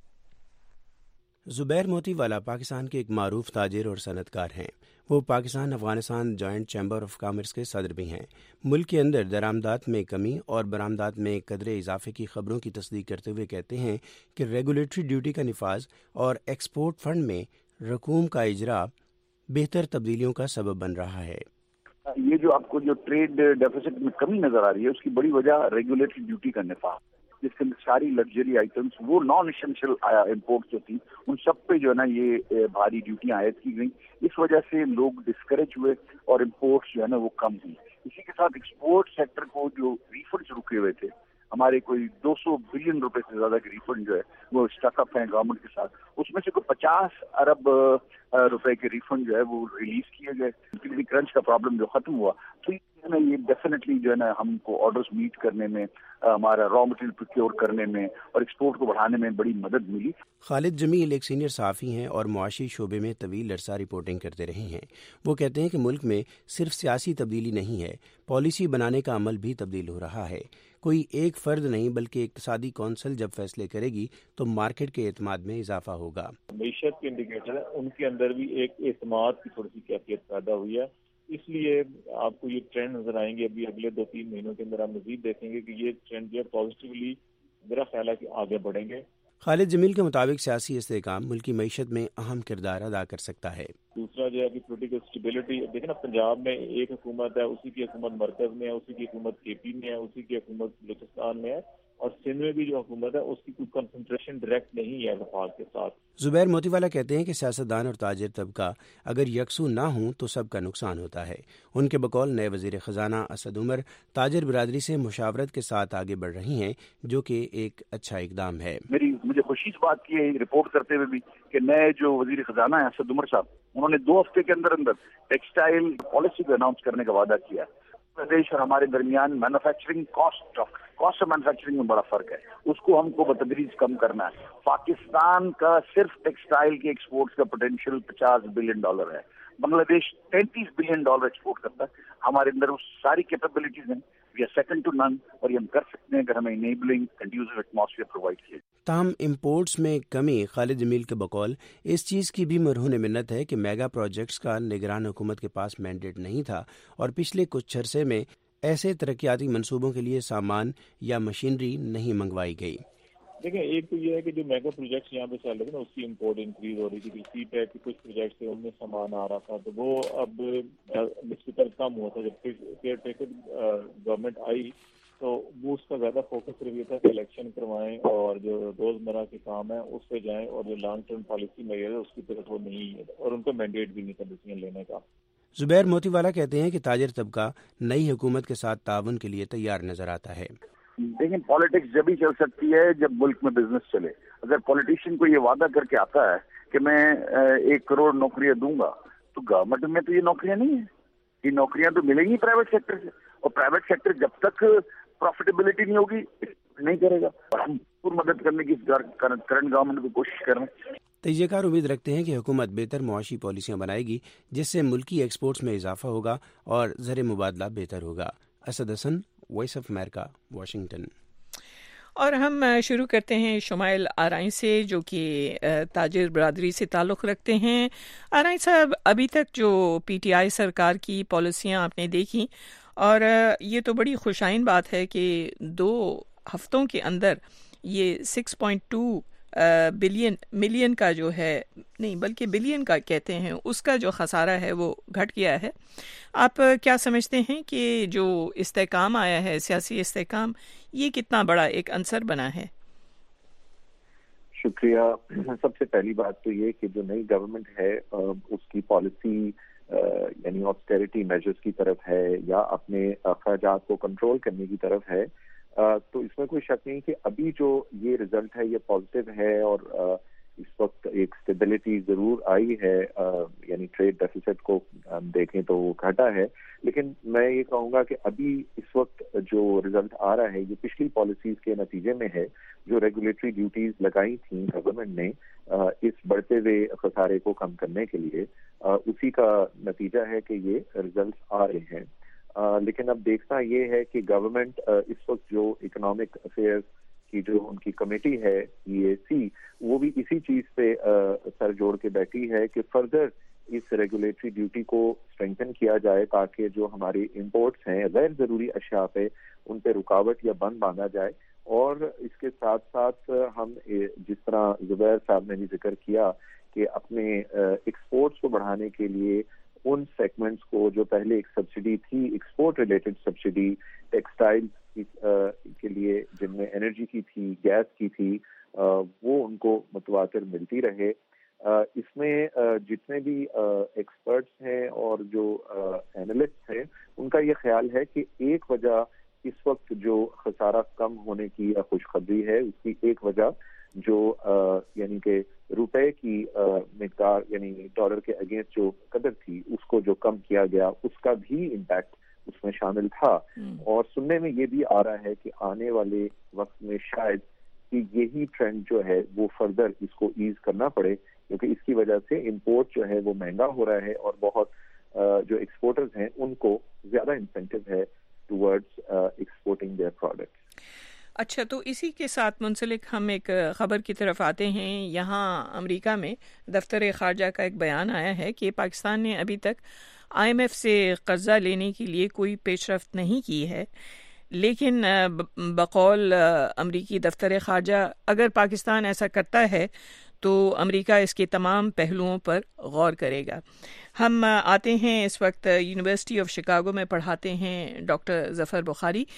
زبیر موتی والا پاکستان کے ایک معروف تاجر اور صنعت کار ہیں. وہ Pakistan Afghanistan joint chamber of commerce کے صدر بھی ہیں. ملک کے اندر درآمدات میں کمی اور برآمدات میں قدرے اضافے کی خبروں کی تصدیق کرتے ہوئے کہتے ہیں کہ ریگولیٹری ڈیوٹی کا نفاذ اور ایکسپورٹ فنڈ میں رقوم کا اجرا بہتر تبدیلیوں کا سبب بن رہا ہے. یہ جو آپ کو جو ٹریڈ ڈیفیسٹ میں کمی نظر آ رہی ہے اس کی بڑی وجہ ریگولیٹری ڈیوٹی کا نفاذ, جس کے اندر ساری لگژری آئٹمس وہ نان اسینشیل امپورٹ جو تھی ان سب پہ جو ہے نا یہ بھاری ڈیوٹیاں عائد کی گئیں. اس وجہ سے لوگ ڈسکریج ہوئے اور امپورٹس جو ہے نا وہ کم ہوئی. اسی کے ساتھ ایکسپورٹ سیکٹر کو جو ریفنڈز رکے ہوئے تھے, ہمارے کوئی دو سو بلین روپے سے زیادہ کے ریفنڈ جو ہے وہ اسٹک اپ ہیں گورنمنٹ کے ساتھ, اس میں سے کوئی پچاس ارب روپے کے ریفنڈ جو ہے وہ ریلیز کیے گئے. کرنچ کا پرابلم جو ختم ہوا, تو یہ ڈیفینیٹلی جو ہے نا ہم کو آرڈرز میٹ کرنے میں, ہمارا را مٹیریل پروکیور کرنے میں اور ایکسپورٹ کو بڑھانے میں بڑی مدد ملی. خالد جمیل ایک سینئر صحافی ہیں اور معاشی شعبے میں طویل عرصہ رپورٹنگ کرتے رہے ہیں. وہ کہتے ہیں کہ ملک میں صرف سیاسی تبدیلی نہیں ہے, پالیسی بنانے کا عمل بھی تبدیل ہو رہا ہے. کوئی ایک فرد نہیں بلکہ اقتصادی کونسل جب فیصلے کرے گی تو مارکیٹ کے اعتماد میں اضافہ ہوگا. معیشت کے انڈیکیٹر ہے, ان کے اندر بھی ایک اعتماد کی تھوڑی سی کیفیت پیدا ہوئی ہے. اس لیے آپ کو یہ ٹرینڈ نظر آئیں گے ابھی اگلے دو تین مہینوں کے اندر آپ مزید دیکھیں گے کہ یہ ٹرینڈ جو ہے پازیٹیولی میرا خیال ہے کہ آگے بڑھیں گے. خالد جمیل کے مطابق سیاسی استحکام ملکی معیشت میں اہم کردار ادا کر سکتا ہے. دوسرا جو ہے کہ پولیٹیکل اسٹیبلٹی, دیکھیں نا پنجاب میں ایک حکومت ہے, اسی کی حکومت مرکز میں ہے, اسی کی حکومت کے پی میں ہے, اسی کی حکومت بلوچستان میں ہے, اور سندھ میں بھی جو حکومت ہے اس کی کوئی کنسنٹریشن ڈائریکٹ نہیں ہے وفاق کے ساتھ. زبیر موتی والا کہتے ہیں کہ سیاستدان اور تاجر طبقہ اگر یکسو نہ ہوں تو سب کا نقصان ہوتا ہے. ان کے بقول نئے وزیر خزانہ اسد عمر تاجر برادری سے مشاورت کے ساتھ آگے بڑھ رہی ہیں، جو کہ ایک اچھا اقدام ہے. میری مجھے خوشی اس بات کی ہے رپورٹ کرتے ہوئے بھی کہ نئے جو وزیر خزانہ ہیں اسد عمر صاحب، انہوں نے دو ہفتے کے اندر اندر ٹیکسٹائل پالیسی کو اناؤنس کرنے کا وعدہ کیا ہے. پردیش اور ہمارے درمیان manufacturing cost cost of manufacturing میں بڑا فرق ہے، اس کو ہم کو بتدریج کم کرنا ہے. پاکستان کا صرف ٹیکسٹائل کے ایکسپورٹس کا پوٹینشیل پچاس بلین ڈالر ہے. بنگلہ دیش تینتیس بلین ڈالر ایکسپورٹ کرتا ہے. ہمارے اندر وہ ساری کیپیبلٹیز ہیں، وی آر سیکنڈ ٹو نن، اور یہ ہم کر سکتے ہیں اگر ہمیں انیبلنگ کنڈیوسو ایٹماسفیئر پرووائڈ کیے. تاہم امپورٹس میں کمی خالد جمیل کے بقول اس چیز کی بھی مرہون منت ہے کہ میگا پروجیکٹس کا نگران حکومت کے پاس مینڈیٹ نہیں تھا اور پچھلے کچھ عرصے میں ایسے ترقیاتی منصوبوں کے لیے سامان یا مشینری نہیں منگوائی گئی. دیکھیں، ایک تو یہ ہے کہ جو میگا پروجیکٹس یہاں پہ چل رہے تھے نا، اس کی امپورٹ انکریز ہو رہی تھی. سی پیک کے کچھ پروجیکٹس تھے، ان میں سامان آ رہا تھا، تو وہ اب نسبتاً کم ہوا تھا. جب کیئر ٹیکر گورنمنٹ آئی تو وہ اس کا زیادہ فوکس صرف یہ تھا کہ الیکشن کروائیں اور جو روزمرہ کے کام ہیں اس پہ جائیں، اور جو لانگ ٹرم پالیسی میئر ہے اس کی طرف وہ نہیں ہے، اور ان کو مینڈیٹ بھی نہیں تھا ڈیسیژن لینے کا. زبیر موتی والا کہتے ہیں کہ تاجر طبقہ نئی حکومت کے ساتھ تعاون کے لیے تیار نظر آتا ہے. لیکن پالیٹکس جب ہی چل سکتی ہے جب ملک میں بزنس چلے. اگر پولیٹیشین کو یہ وعدہ کر کے آتا ہے کہ میں ایک کروڑ نوکریاں دوں گا، تو گورنمنٹ میں تو یہ نوکریاں نہیں ہیں. یہ نوکریاں تو ملیں گی پرائیویٹ سیکٹر سے، اور پرائیویٹ سیکٹر جب تک پروفیٹیبلٹی نہیں ہوگی نہیں کرے گا. ہم پور مدد کرنے کی کرنٹ گورنمنٹ کو کوشش کر رہے ہیں. تجزیہ کار امید رکھتے ہیں کہ حکومت بہتر معاشی پالیسیاں بنائے گی جس سے ملکی ایکسپورٹس میں اضافہ ہوگا اور زر مبادلہ بہتر ہوگا. Asad Hasan, voice of America, Washington. اور ہم شروع کرتے ہیں شمائل آرائیں سے، جو کہ تاجر برادری سے تعلق رکھتے ہیں. آرائیں صاحب، ابھی تک جو پی ٹی آئی سرکار کی پالیسیاں آپ نے دیکھی، اور یہ تو بڑی خوشائن بات ہے کہ دو ہفتوں کے اندر یہ six point two billion million کا جو ہے، نہیں بلکہ بلین کا کہتے ہیں، اس کا جو خسارہ ہے وہ گھٹ گیا ہے. آپ کیا سمجھتے ہیں کہ جو استحکام آیا ہے، سیاسی استحکام، یہ کتنا بڑا ایک عنصر بنا ہے؟ شکریہ. سب سے پہلی بات تو یہ کہ جو نئی گورنمنٹ ہے اس کی پالیسی یعنی آسٹیرٹی میجرز کی طرف ہے یا اپنے اخراجات کو کنٹرول کرنے کی طرف ہے، تو اس میں کوئی شک نہیں کہ ابھی جو یہ رزلٹ ہے یہ پازیٹیو ہے، اور اس وقت ایک اسٹیبلٹی ضرور آئی ہے. یعنی ٹریڈ ڈیفیسٹ کو دیکھیں تو وہ گھٹا ہے، لیکن میں یہ کہوں گا کہ ابھی اس وقت جو رزلٹ آ رہا ہے یہ پچھلی پالیسیز کے نتیجے میں ہے. جو ریگولیٹری ڈیوٹیز لگائی تھیں گورنمنٹ نے اس بڑھتے ہوئے خسارے کو کم کرنے کے لیے، اسی کا نتیجہ ہے کہ یہ رزلٹ آ رہے ہیں. لیکن اب دیکھنا یہ ہے کہ گورنمنٹ اس وقت جو اکنامک افیئرز کی جو ان کی کمیٹی ہے ای اے سی، وہ بھی اسی چیز پہ سر جوڑ کے بیٹھی ہے کہ فردر اس ریگولیٹری ڈیوٹی کو اسٹرینتھن کیا جائے تاکہ جو ہماری امپورٹس ہیں غیر ضروری اشیاء پہ ان پہ رکاوٹ یا بند باندھا جائے. اور اس کے ساتھ ساتھ ہم جس طرح زبیر صاحب نے بھی ذکر کیا کہ اپنے ایکسپورٹس کو بڑھانے کے لیے ان سیگمنٹس کو جو پہلے ایک سبسڈی تھی، ایکسپورٹ ریلیٹڈ سبسڈی ٹیکسٹائل کے لیے جن میں انرجی کی تھی، گیس کی تھی، وہ ان کو متواتر ملتی رہے. اس میں جتنے بھی ایکسپرٹس ہیں اور جو اینالسٹ ہیں ان کا یہ خیال ہے کہ ایک وجہ اس وقت جو خسارہ کم ہونے کی خوشخبری ہے، اس کی ایک وجہ جو یعنی کہ روپے کی مقدار یعنی ڈالر کے اگینسٹ جو قدر تھی اس کو جو کم کیا گیا، اس کا بھی امپیکٹ اس میں شامل تھا. اور سننے میں یہ بھی آ رہا ہے کہ آنے والے وقت میں شاید کہ یہی ٹرینڈ جو ہے وہ فردر اس کو ایز کرنا پڑے، کیونکہ اس کی وجہ سے امپورٹ جو ہے وہ مہنگا ہو رہا ہے اور بہت جو ایکسپورٹرز ہیں ان کو زیادہ انسینٹو ہے ٹورڈز ایکسپورٹنگ دیئر پروڈکٹس. اچھا، تو اسی کے ساتھ منسلک ہم ایک خبر کی طرف آتے ہیں. یہاں امریکہ میں دفتر خارجہ کا ایک بیان آیا ہے کہ پاکستان نے ابھی تک آئی ایم ایف سے قرضہ لینے کے لیے کوئی پیش رفت نہیں کی ہے، لیکن بقول امریکی دفتر خارجہ اگر پاکستان ایسا کرتا ہے تو امریکہ اس کے تمام پہلوؤں پر غور کرے گا. ہم آتے ہیں، اس وقت یونیورسٹی آف شکاگو میں پڑھاتے ہیں ڈاکٹر ظفر بخاری.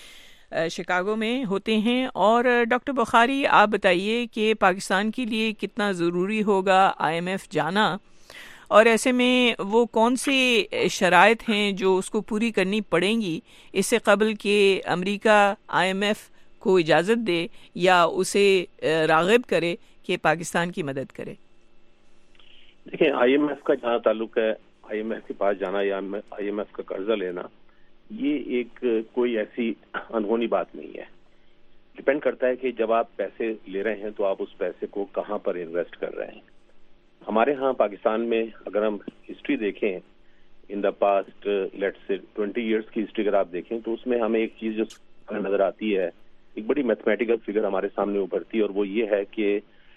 شکاگو میں ہوتے ہیں. اور ڈاکٹر بخاری آپ بتائیے کہ پاکستان کے لیے کتنا ضروری ہوگا آئی ایم ایف جانا، اور ایسے میں وہ کون سی شرائط ہیں جو اس کو پوری کرنی پڑیں گی اس سے قبل کہ امریکہ آئی ایم ایف کو اجازت دے یا اسے راغب کرے کہ پاکستان کی مدد کرے؟ دیکھیں، آئی ایم ایف کا جہاں تعلق ہے، آئی ایم ایف کے پاس جانا یا آئی ایم ایف کا قرضہ لینا، یہ ایک کوئی ایسی انہونی بات نہیں ہے. ڈپینڈ کرتا ہے کہ جب آپ پیسے لے رہے ہیں تو آپ اس پیسے کو کہاں پر انویسٹ کر رہے ہیں. ہمارے ہاں پاکستان میں اگر ہم ہسٹری دیکھیں، in the past let's say twenty years کی ہسٹری اگر آپ دیکھیں تو اس میں ہمیں ایک چیز جو نظر آتی ہے، ایک بڑی میتھمیٹیکل فگر ہمارے سامنے ابھرتی ہے، اور وہ یہ ہے کہ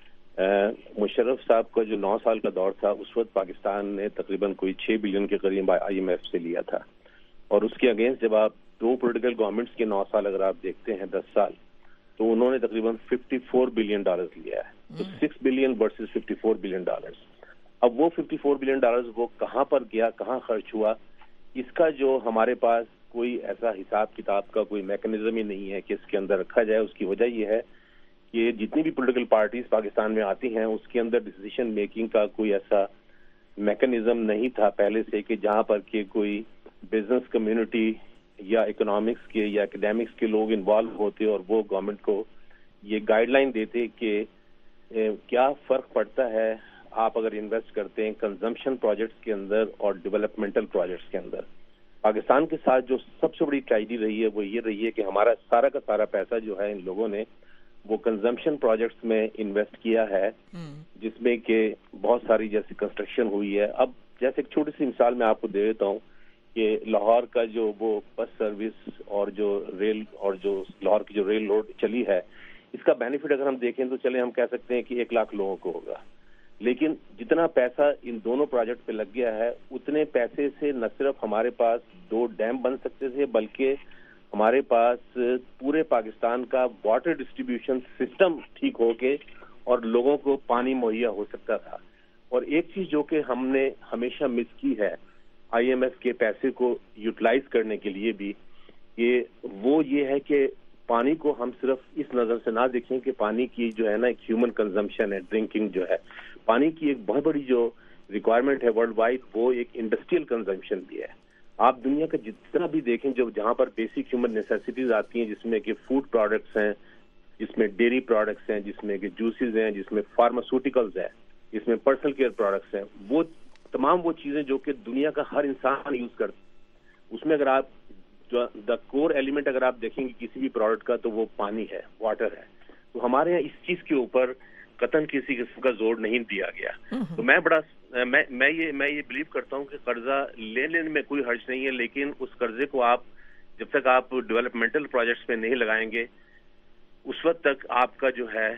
مشرف صاحب کا جو نو سال کا دور تھا اس وقت پاکستان نے تقریباً کوئی چھ بلین کے قریب آئی ایم ایف سے لیا تھا، اور اس کے اگینسٹ جب آپ دو پولیٹیکل گورنمنٹس کے نو سال اگر آپ دیکھتے ہیں، دس سال، تو انہوں نے تقریباً ففٹی فور بلین ڈالر لیا ہے. تو six billion versus fifty four billion dollars. اب وہ ففٹی فور بلین ڈالرز وہ کہاں پر گیا، کہاں خرچ ہوا، اس کا جو ہمارے پاس کوئی ایسا حساب کتاب کا کوئی میکنزم ہی نہیں ہے کہ اس کے اندر رکھا جائے. اس کی وجہ یہ ہے کہ جتنی بھی پولیٹیکل پارٹیز پاکستان میں آتی ہیں اس کے اندر ڈیسیشن میکنگ کا کوئی ایسا میکنزم نہیں تھا پہلے سے کہ جہاں پر کہ کوئی بزنس کمیونٹی یا اکنامکس کے یا اکیڈیمکس کے لوگ انوالو ہوتے اور وہ گورنمنٹ کو یہ گائیڈ لائن دیتے کہ کیا فرق پڑتا ہے آپ اگر انویسٹ کرتے ہیں کنزمپشن پروجیکٹس کے اندر اور ڈیولپمنٹل پروجیکٹس کے اندر. پاکستان کے ساتھ جو سب سے بڑی ٹریجڈی رہی ہے وہ یہ رہی ہے کہ ہمارا سارا کا سارا پیسہ جو ہے ان لوگوں نے وہ کنزمپشن پروجیکٹس میں انویسٹ کیا ہے، جس میں کہ بہت ساری جیسے کنسٹرکشن ہوئی ہے. اب جیسے ایک چھوٹی سی مثال میں آپ کو دے دیتا ہوں کہ لاہور کا جو وہ بس سروس اور جو ریل اور جو لاہور کی جو ریل روڈ چلی ہے، اس کا بینیفٹ اگر ہم دیکھیں تو چلے ہم کہہ سکتے ہیں کہ ایک لاکھ لوگوں کو ہوگا، لیکن جتنا پیسہ ان دونوں پروجیکٹ پہ لگ گیا ہے اتنے پیسے سے نہ صرف ہمارے پاس دو ڈیم بن سکتے تھے بلکہ ہمارے پاس پورے پاکستان کا واٹر ڈسٹریبیوشن سسٹم ٹھیک ہو کے اور لوگوں کو پانی مہیا ہو سکتا تھا. اور ایک چیز جو کہ ہم نے ہمیشہ مس کی ہے آئی ایم ایف کے پیسے کو یوٹیلائز کرنے کے لیے بھی، کہ وہ یہ ہے کہ پانی کو ہم صرف اس نظر سے نہ دیکھیں کہ پانی کی جو ہے نا ایک ہیومن کنزمپشن ہے، ڈرنکنگ جو ہے، پانی کی ایک بہت بڑی جو ریکوائرمنٹ ہے ورلڈ وائڈ وہ ایک انڈسٹریل کنزمپشن بھی ہے. آپ دنیا کا جتنا بھی دیکھیں جو جہاں پر بیسک ہیومن نیسیسٹیز آتی ہیں، جس میں کہ فوڈ پروڈکٹس ہیں، جس میں ڈیری پروڈکٹس ہیں، جس میں کہ جوسز ہیں، جس میں فارماسیوٹیکلز ہیں، جس میں پرسنل کیئر پروڈکٹس ہیں، وہ تمام وہ چیزیں جو کہ دنیا کا ہر انسان یوز کرتا ہے، اس میں اگر آپ جو دا کور ایلیمنٹ اگر آپ دیکھیں گے کسی بھی پروڈکٹ کا تو وہ پانی ہے، واٹر ہے. تو ہمارے یہاں اس چیز کے اوپر قطعاً کسی قسم کا زور نہیں دیا گیا. تو میں بڑا میں میں یہ میں یہ بلیو کرتا ہوں کہ قرضہ لینے میں کوئی حرج نہیں ہے، لیکن اس قرضے کو آپ جب تک آپ ڈیولپمنٹل پروجیکٹس پہ نہیں لگائیں گے اس وقت تک آپ کا جو ہے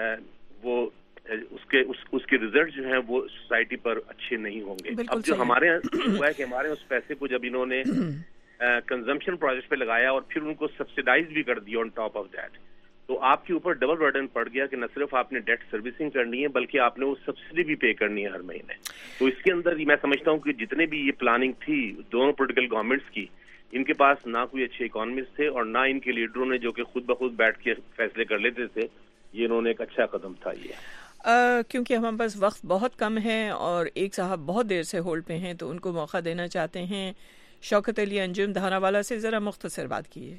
وہ اس کے اس اس کے ریزلٹ جو ہیں وہ سوسائٹی پر اچھے نہیں ہوں گے. اب جو ہمارے یہاں ہوا ہے کہ ہمارے اس پیسے کو جب انہوں نے کنزمپشن پروجیکٹ پہ لگایا اور پھر ان کو سبسیڈائز بھی کر دیا آن ٹاپ آف دیٹ، تو آپ کے اوپر ڈبل برڈن پڑ گیا کہ نہ صرف آپ نے ڈیٹ سروسنگ کرنی ہے بلکہ آپ نے وہ سبسڈی بھی پے کرنی ہے ہر مہینے. تو اس کے اندر میں سمجھتا ہوں کہ جتنے بھی یہ پلاننگ تھی دونوں پولیٹیکل گورنمنٹس کی، ان کے پاس نہ کوئی اچھے اکانومسٹ تھے اور نہ ان کے لیڈروں نے جو کہ خود بخود بیٹھ کے فیصلے کر لیتے تھے. یہ انہوں نے ایک اچھا قدم تھا یہ. Uh, کیونکہ ہمارے پاس وقت بہت کم ہے اور ایک صاحب بہت دیر سے ہولڈ پہ ہیں تو ان کو موقع دینا چاہتے ہیں. شوکت علی انجم دھانا والا سے ذرا مختصر بات کیجیے.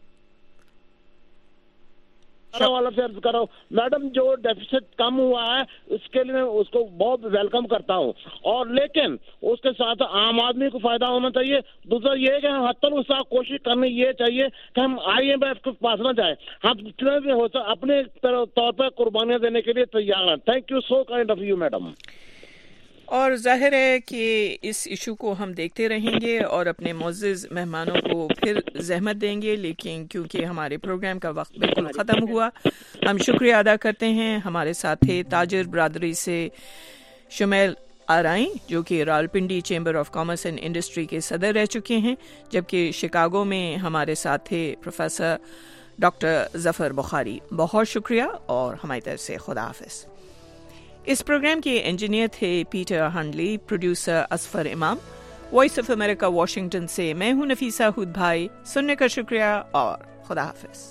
والا سے عرض کرو میڈم، جو ڈیفیسٹ کم ہوا ہے اس کے لیے میں اس کو بہت ویلکم کرتا ہوں، اور لیکن اس کے ساتھ عام آدمی کو فائدہ ہونا چاہیے. دوسرا یہ کہ ہم حتی الوسع کوشش کرنی یہ چاہیے کہ ہم آئی ایم ایف کے پاس نہ جائیں، ہم جتنے بھی ہو سکے اپنے طور پر قربانیاں دینے کے لیے تیار ہیں. Thank you so kind of you madam. اور ظاہر ہے کہ اس ایشو کو ہم دیکھتے رہیں گے اور اپنے معزز مہمانوں کو پھر زحمت دیں گے، لیکن کیونکہ ہمارے پروگرام کا وقت بالکل ختم ہوا، ہم شکریہ ادا کرتے ہیں. ہمارے ساتھ تھے تاجر برادری سے شمیل آرائیں جو کہ Rawalpindi chamber of commerce and industry کے صدر رہ چکے ہیں، جبکہ شکاگو میں ہمارے ساتھ تھے پروفیسر ڈاکٹر ظفر بخاری. بہت شکریہ اور ہماری طرف سے خدا حافظ. اس پروگرام کے انجینئر تھے Peter Handley, producer Asfar Imam, voice of America Washington से मैं हूं नफीसा हुद भाई। सुनने का शुक्रिया और खुदा हाफिज।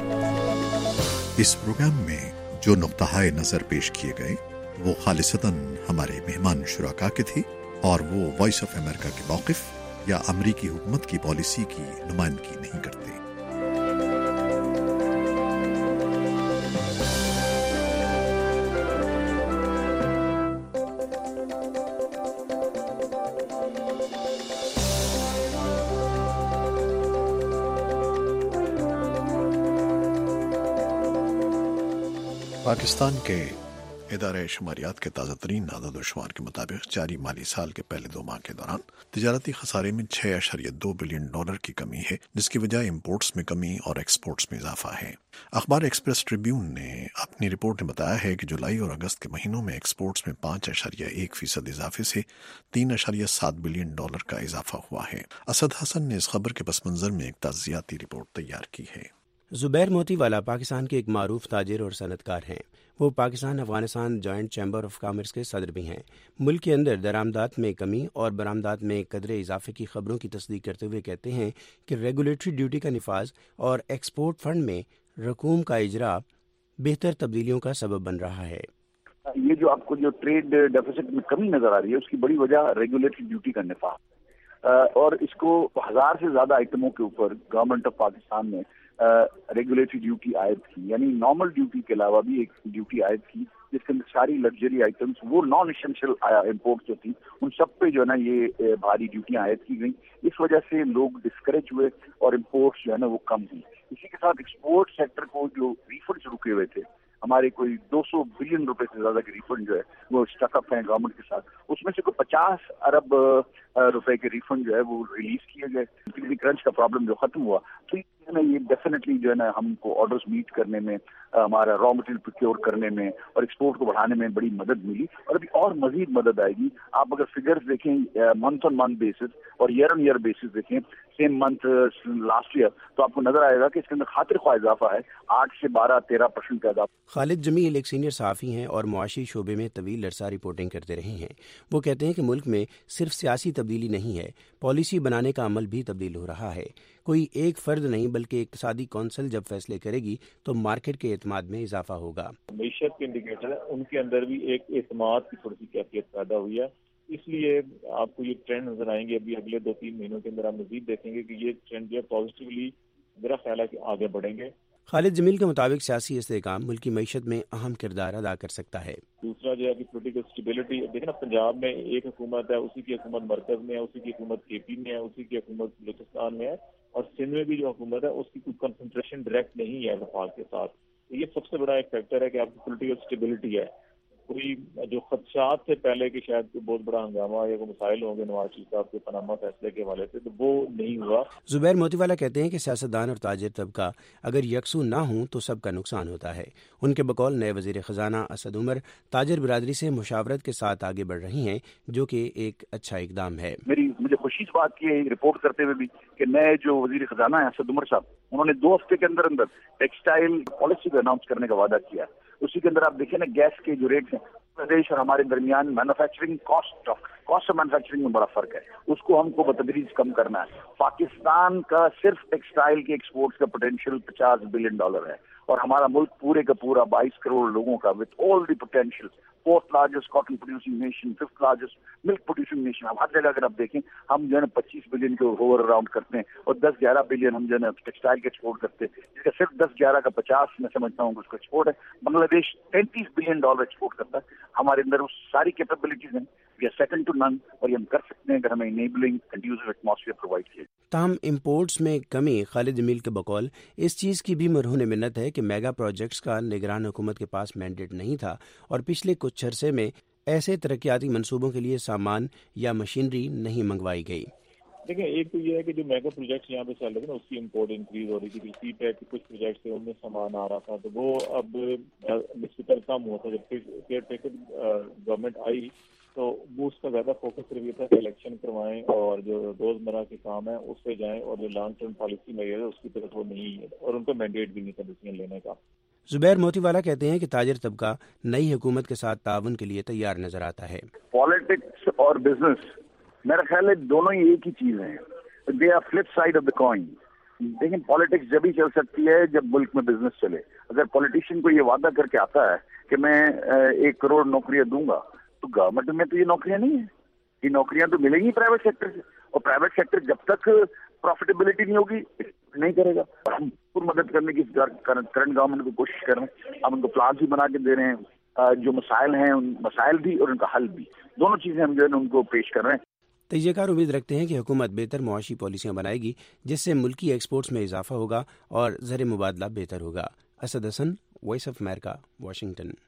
इस प्रोग्राम में जो नुक्ता-ए नजर पेश किए गए वो खालिसतन हमारे मेहमान शुराका के थे और वो वॉइस ऑफ अमेरिका के मौक़िफ़ या अमरीकी हुकूमत की पॉलिसी की नुमाइंदगी नहीं करते। पाकिस्तान के इदारे शुमारियात के ताज़ा तरीन आदाद व शुमार के मुताबिक जारी माली साल के पहले दो माह के दौरान तिजारती खसारे में छह अशरिया दो बिलियन डॉलर की कमी है, जिसकी वजह इम्पोर्ट्स में कमी और एक्सपोर्ट्स में इजाफा है। अखबार एक्सप्रेस ट्रिब्यून ने अपनी रिपोर्ट में बताया है कि जुलाई और अगस्त के महीनों में एक्सपोर्ट्स में पाँच अशरिया एक फीसद इजाफे से तीन अशरिया सात बिलियन डॉलर का इजाफा हुआ है। असद हसन ने इस खबर के पस मंज़र में एक ताज़ियाती रिपोर्ट तैयार की है। जुबैर मोतीवाला पाकिस्तान के एक मारूफ ताजिर और सनतकार हैं। वो Pakistan Afghanistan joint chamber of commerce के सदर भी हैं। मुल्क के अंदर दरामदात में कमी और बरामदात में कदरे इजाफे की खबरों की तस्दीक करते हुए कहते हैं कि रेगुलेटरी ड्यूटी का निफाज और एक्सपोर्ट फंड में रकूम का इजरा बेहतर तब्दीलियों का सबब बन रहा है। ये जो आपको जो ट्रेड डेफिसिट में कमी नजर आ रही है उसकी बड़ी वजह रेगुलेटरी ड्यूटी का निफाज और इसको हजार से ज्यादा आइटमों के ऊपर गवर्नमेंट ऑफ पाकिस्तान ने रेगुलेटरी ड्यूटी आयद की, यानी नॉर्मल ड्यूटी के अलावा भी एक ड्यूटी आयद की जिसके अंदर सारी लग्जरी आइटम्स वो नॉन एसेंशियल इम्पोर्ट जो थी उन सब पे जो है ना ये भारी ड्यूटियां आयद की गई। इस वजह से लोग डिस्करेज हुए और इम्पोर्ट्स जो है ना वो कम हुई। इसी के साथ एक्सपोर्ट सेक्टर को जो रिफंड रुके हुए थे, हमारे कोई दो सौ बिलियन रुपए से ज्यादा के रिफंड जो है वो स्टकअप है गवर्नमेंट के साथ, उसमें से कोई पचास अरब रुपए के रिफंड जो है वो रिलीज किए गए। लिक्विडिटी क्रंच का प्रॉब्लम जो खत्म हुआ तो ये डेफिनेटली जो है ना हमको ऑर्डर्स मीट करने में, हमारा रॉ मटेरियल प्रोक्योर करने में और एक्सपोर्ट को बढ़ाने में बड़ी मदद मिली और अभी और मजीद मदद आएगी। आप अगर फिगर्स देखें मंथ ऑन मंथ बेसिस और ईयर ऑन ईयर बेसिस देखें सेम मंथ लास्ट ईयर तो आपको नजर आएगा कि इसके अंदर खातिर ख्वाह इजाफा है, आठ से बारह तेरह परसेंट का इजाफा। खालिद जमील एक सीनियर सहाफ़ी हैं और मुआशी शोबे में तवील अरसा रिपोर्टिंग करते रहे हैं। वो कहते हैं कि मुल्क में सिर्फ सियासी तब्दीली नहीं है, पॉलिसी बनाने का अमल भी तब्दील हो रहा है। कोई एक फर्द नहीं बल्कि इक्तिसादी कौंसिल जब फैसले करेगी तो मार्केट के एतमाद में इजाफा होगा। मईशत के इंडिकेटर है उनके अंदर भी एक एतमाद की थोड़ी सी कैफियत पैदा हुई है, इसलिए आपको ये ट्रेंड नजर आएंगे। अभी अगले दो तीन महीनों के अंदर आप मजीद देखेंगे कि ये ट्रेंड जो है पॉजिटिवली मेरा ख्याल है कि आगे बढ़ेंगे। खालिद जमील के मुताबिक सियासी इस्तेहकाम मुल्क की मईशत में अहम किरदार अदा कर सकता है। दूसरा जो है कि पोलिटिकल स्टेबिलिटी, देखें ना पंजाब में एक हुकूमत है, उसी की हुकूमत मरकज में है, उसी की हुकूमत के पी में है, उसी की हुकूमत बलूचिस्तान में है और सिंध में भी जो हुकूमत है उसकी कोई कंसंट्रेशन डायरेक्ट नहीं है वफाक के साथ। तो ये सबसे बड़ा एक फैक्टर है कि आपकी पोलिटिकल स्टेबिलिटी है। कोई जो खदशात से पहले कि शायद कोई बहुत बड़ा हंगामा या कोई मसाइल होंगे नवाज शरीफ साहब के पनामा फैसले के हवाले से, तो वो नहीं हुआ। जुबैर मोतीवाला कहते हैं कि सियासतदान और ताजिर तबका अगर यकसू ना हों तो सबका नुकसान होता है। उनके बकौल नए वजीर खजाना असद उमर ताजिर बिरादरी से मुशावरत के साथ आगे बढ़ रही हैं, जो कि एक अच्छा इकदाम है। मेरी मुझे खुशी इस बात की है रिपोर्ट करते हुए भी कि नए जो वजीर खजाना है असद उमर साहब, उन्होंने दो हफ्ते के अंदर अंदर टेक्सटाइल पॉलिसी को अनाउंस करने का वादा किया। उसी के अंदर आप देखें ना गैस के जो रेट हैं प्रदेश और हमारे दरमियान manufacturing cost cost of manufacturing में बड़ा फर्क है, उसको हमको बतदरीज कम करना है। पाकिस्तान का सिर्फ टेक्सटाइल के एक्सपोर्ट्स का पोटेंशियल पचास बिलियन डॉलर है और हमारा मुल्क पूरे का पूरा बाईस करोड़ लोगों का with all the potential, fourth largest cotton producing nation, fifth largest milk producing nation. अब हर जगह अगर आप देखें हम जो है पच्चीस बिलियन के ओवर अराउंड करते हैं और दस ग्यारह बिलियन हम जो है टेक्सटाइल के एक्सपोर्ट करते हैं, जिसका सिर्फ दस ग्यारह का पचास मैं समझता हूँ उसका एक्सपोर्ट है। बांग्लादेश तैंतीस बिलियन डॉलर एक्सपोर्ट करता है। हमारे अंदर वो सारी कैपेबिलिटीज हैं, we are second to none और ये हम कर सकते हैं अगर हमें इनेबलिंग कंड्यूसिव एटमॉस्फेयर प्रोवाइड किया। ताहम इम्पोर्ट्स में कमी खालिद जमील के बकौल इस चीज़ की भी मरहून मिन्नत है कि मेगा प्रोजेक्ट्स का निगरान हुकूमत के पास मैंडेट नहीं था और पिछले कुछ अरसे में ऐसे तरक्याती मंसूबों के लिए सामान या मशीनरी नहीं मंगवाई गई। देखिए, एक तो ये है कि जो मेगा प्रोजेक्ट्स यहाँ पे चल रहे थे ना उसकी इम्पोर्ट इंक्रीज हो रही थी। सी पैक कुछ प्रोजेक्ट्स थे उनमें सामान आ रहा था तो वो अब निश्चित कम हुआ था। जब केयर टेकर गवर्नमेंट आई तो वो उसका ज्यादा फोकस सिर्फ ये था कि इलेक्शन करवाएं और जो रोजमर्रा के काम है उस पे जाएं और जो लॉन्ग टर्म पॉलिसी में है उसकी तरफ वो नहीं है और उनको मैंडेट भी नहीं था डिसीजन लेने का। जुबैर मोतीवाला कहते हैं कि ताजिर तबका नई हुकूमत के साथ ताउन के लिए तैयार नजर आता है। पॉलिटिक्स और बिजनेस میرا خیال ہے دونوں ہی ایک ہی چیز ہیں. They are flip side of the coin. لیکن پالیٹکس جب ہی چل سکتی ہے جب ملک میں بزنس چلے. اگر پولیٹیشین کو یہ وعدہ کر کے آتا ہے کہ میں ایک کروڑ نوکریاں دوں گا تو گورنمنٹ میں تو یہ نوکریاں نہیں ہیں. یہ نوکریاں تو ملیں گی پرائیویٹ سیکٹر سے, اور پرائیویٹ سیکٹر جب تک پروفیٹیبلٹی نہیں ہوگی نہیں کرے گا. ہم پور مدد کرنے کی کرنٹ گورنمنٹ کو کوشش کر رہے ہیں. ہم ان کو پلانس بھی بنا کے دے رہے ہیں, جو مسائل ہیں ان مسائل بھی اور ان کا حل بھی, دونوں چیزیں ہم جو ہے ان کو پیش کر رہے ہیں. تجزیہ کار امید رکھتے ہیں کہ حکومت بہتر معاشی پالیسیاں بنائے گی جس سے ملکی ایکسپورٹس میں اضافہ ہوگا اور زر مبادلہ بہتر ہوگا. Asad Hasan, voice of America, Washington.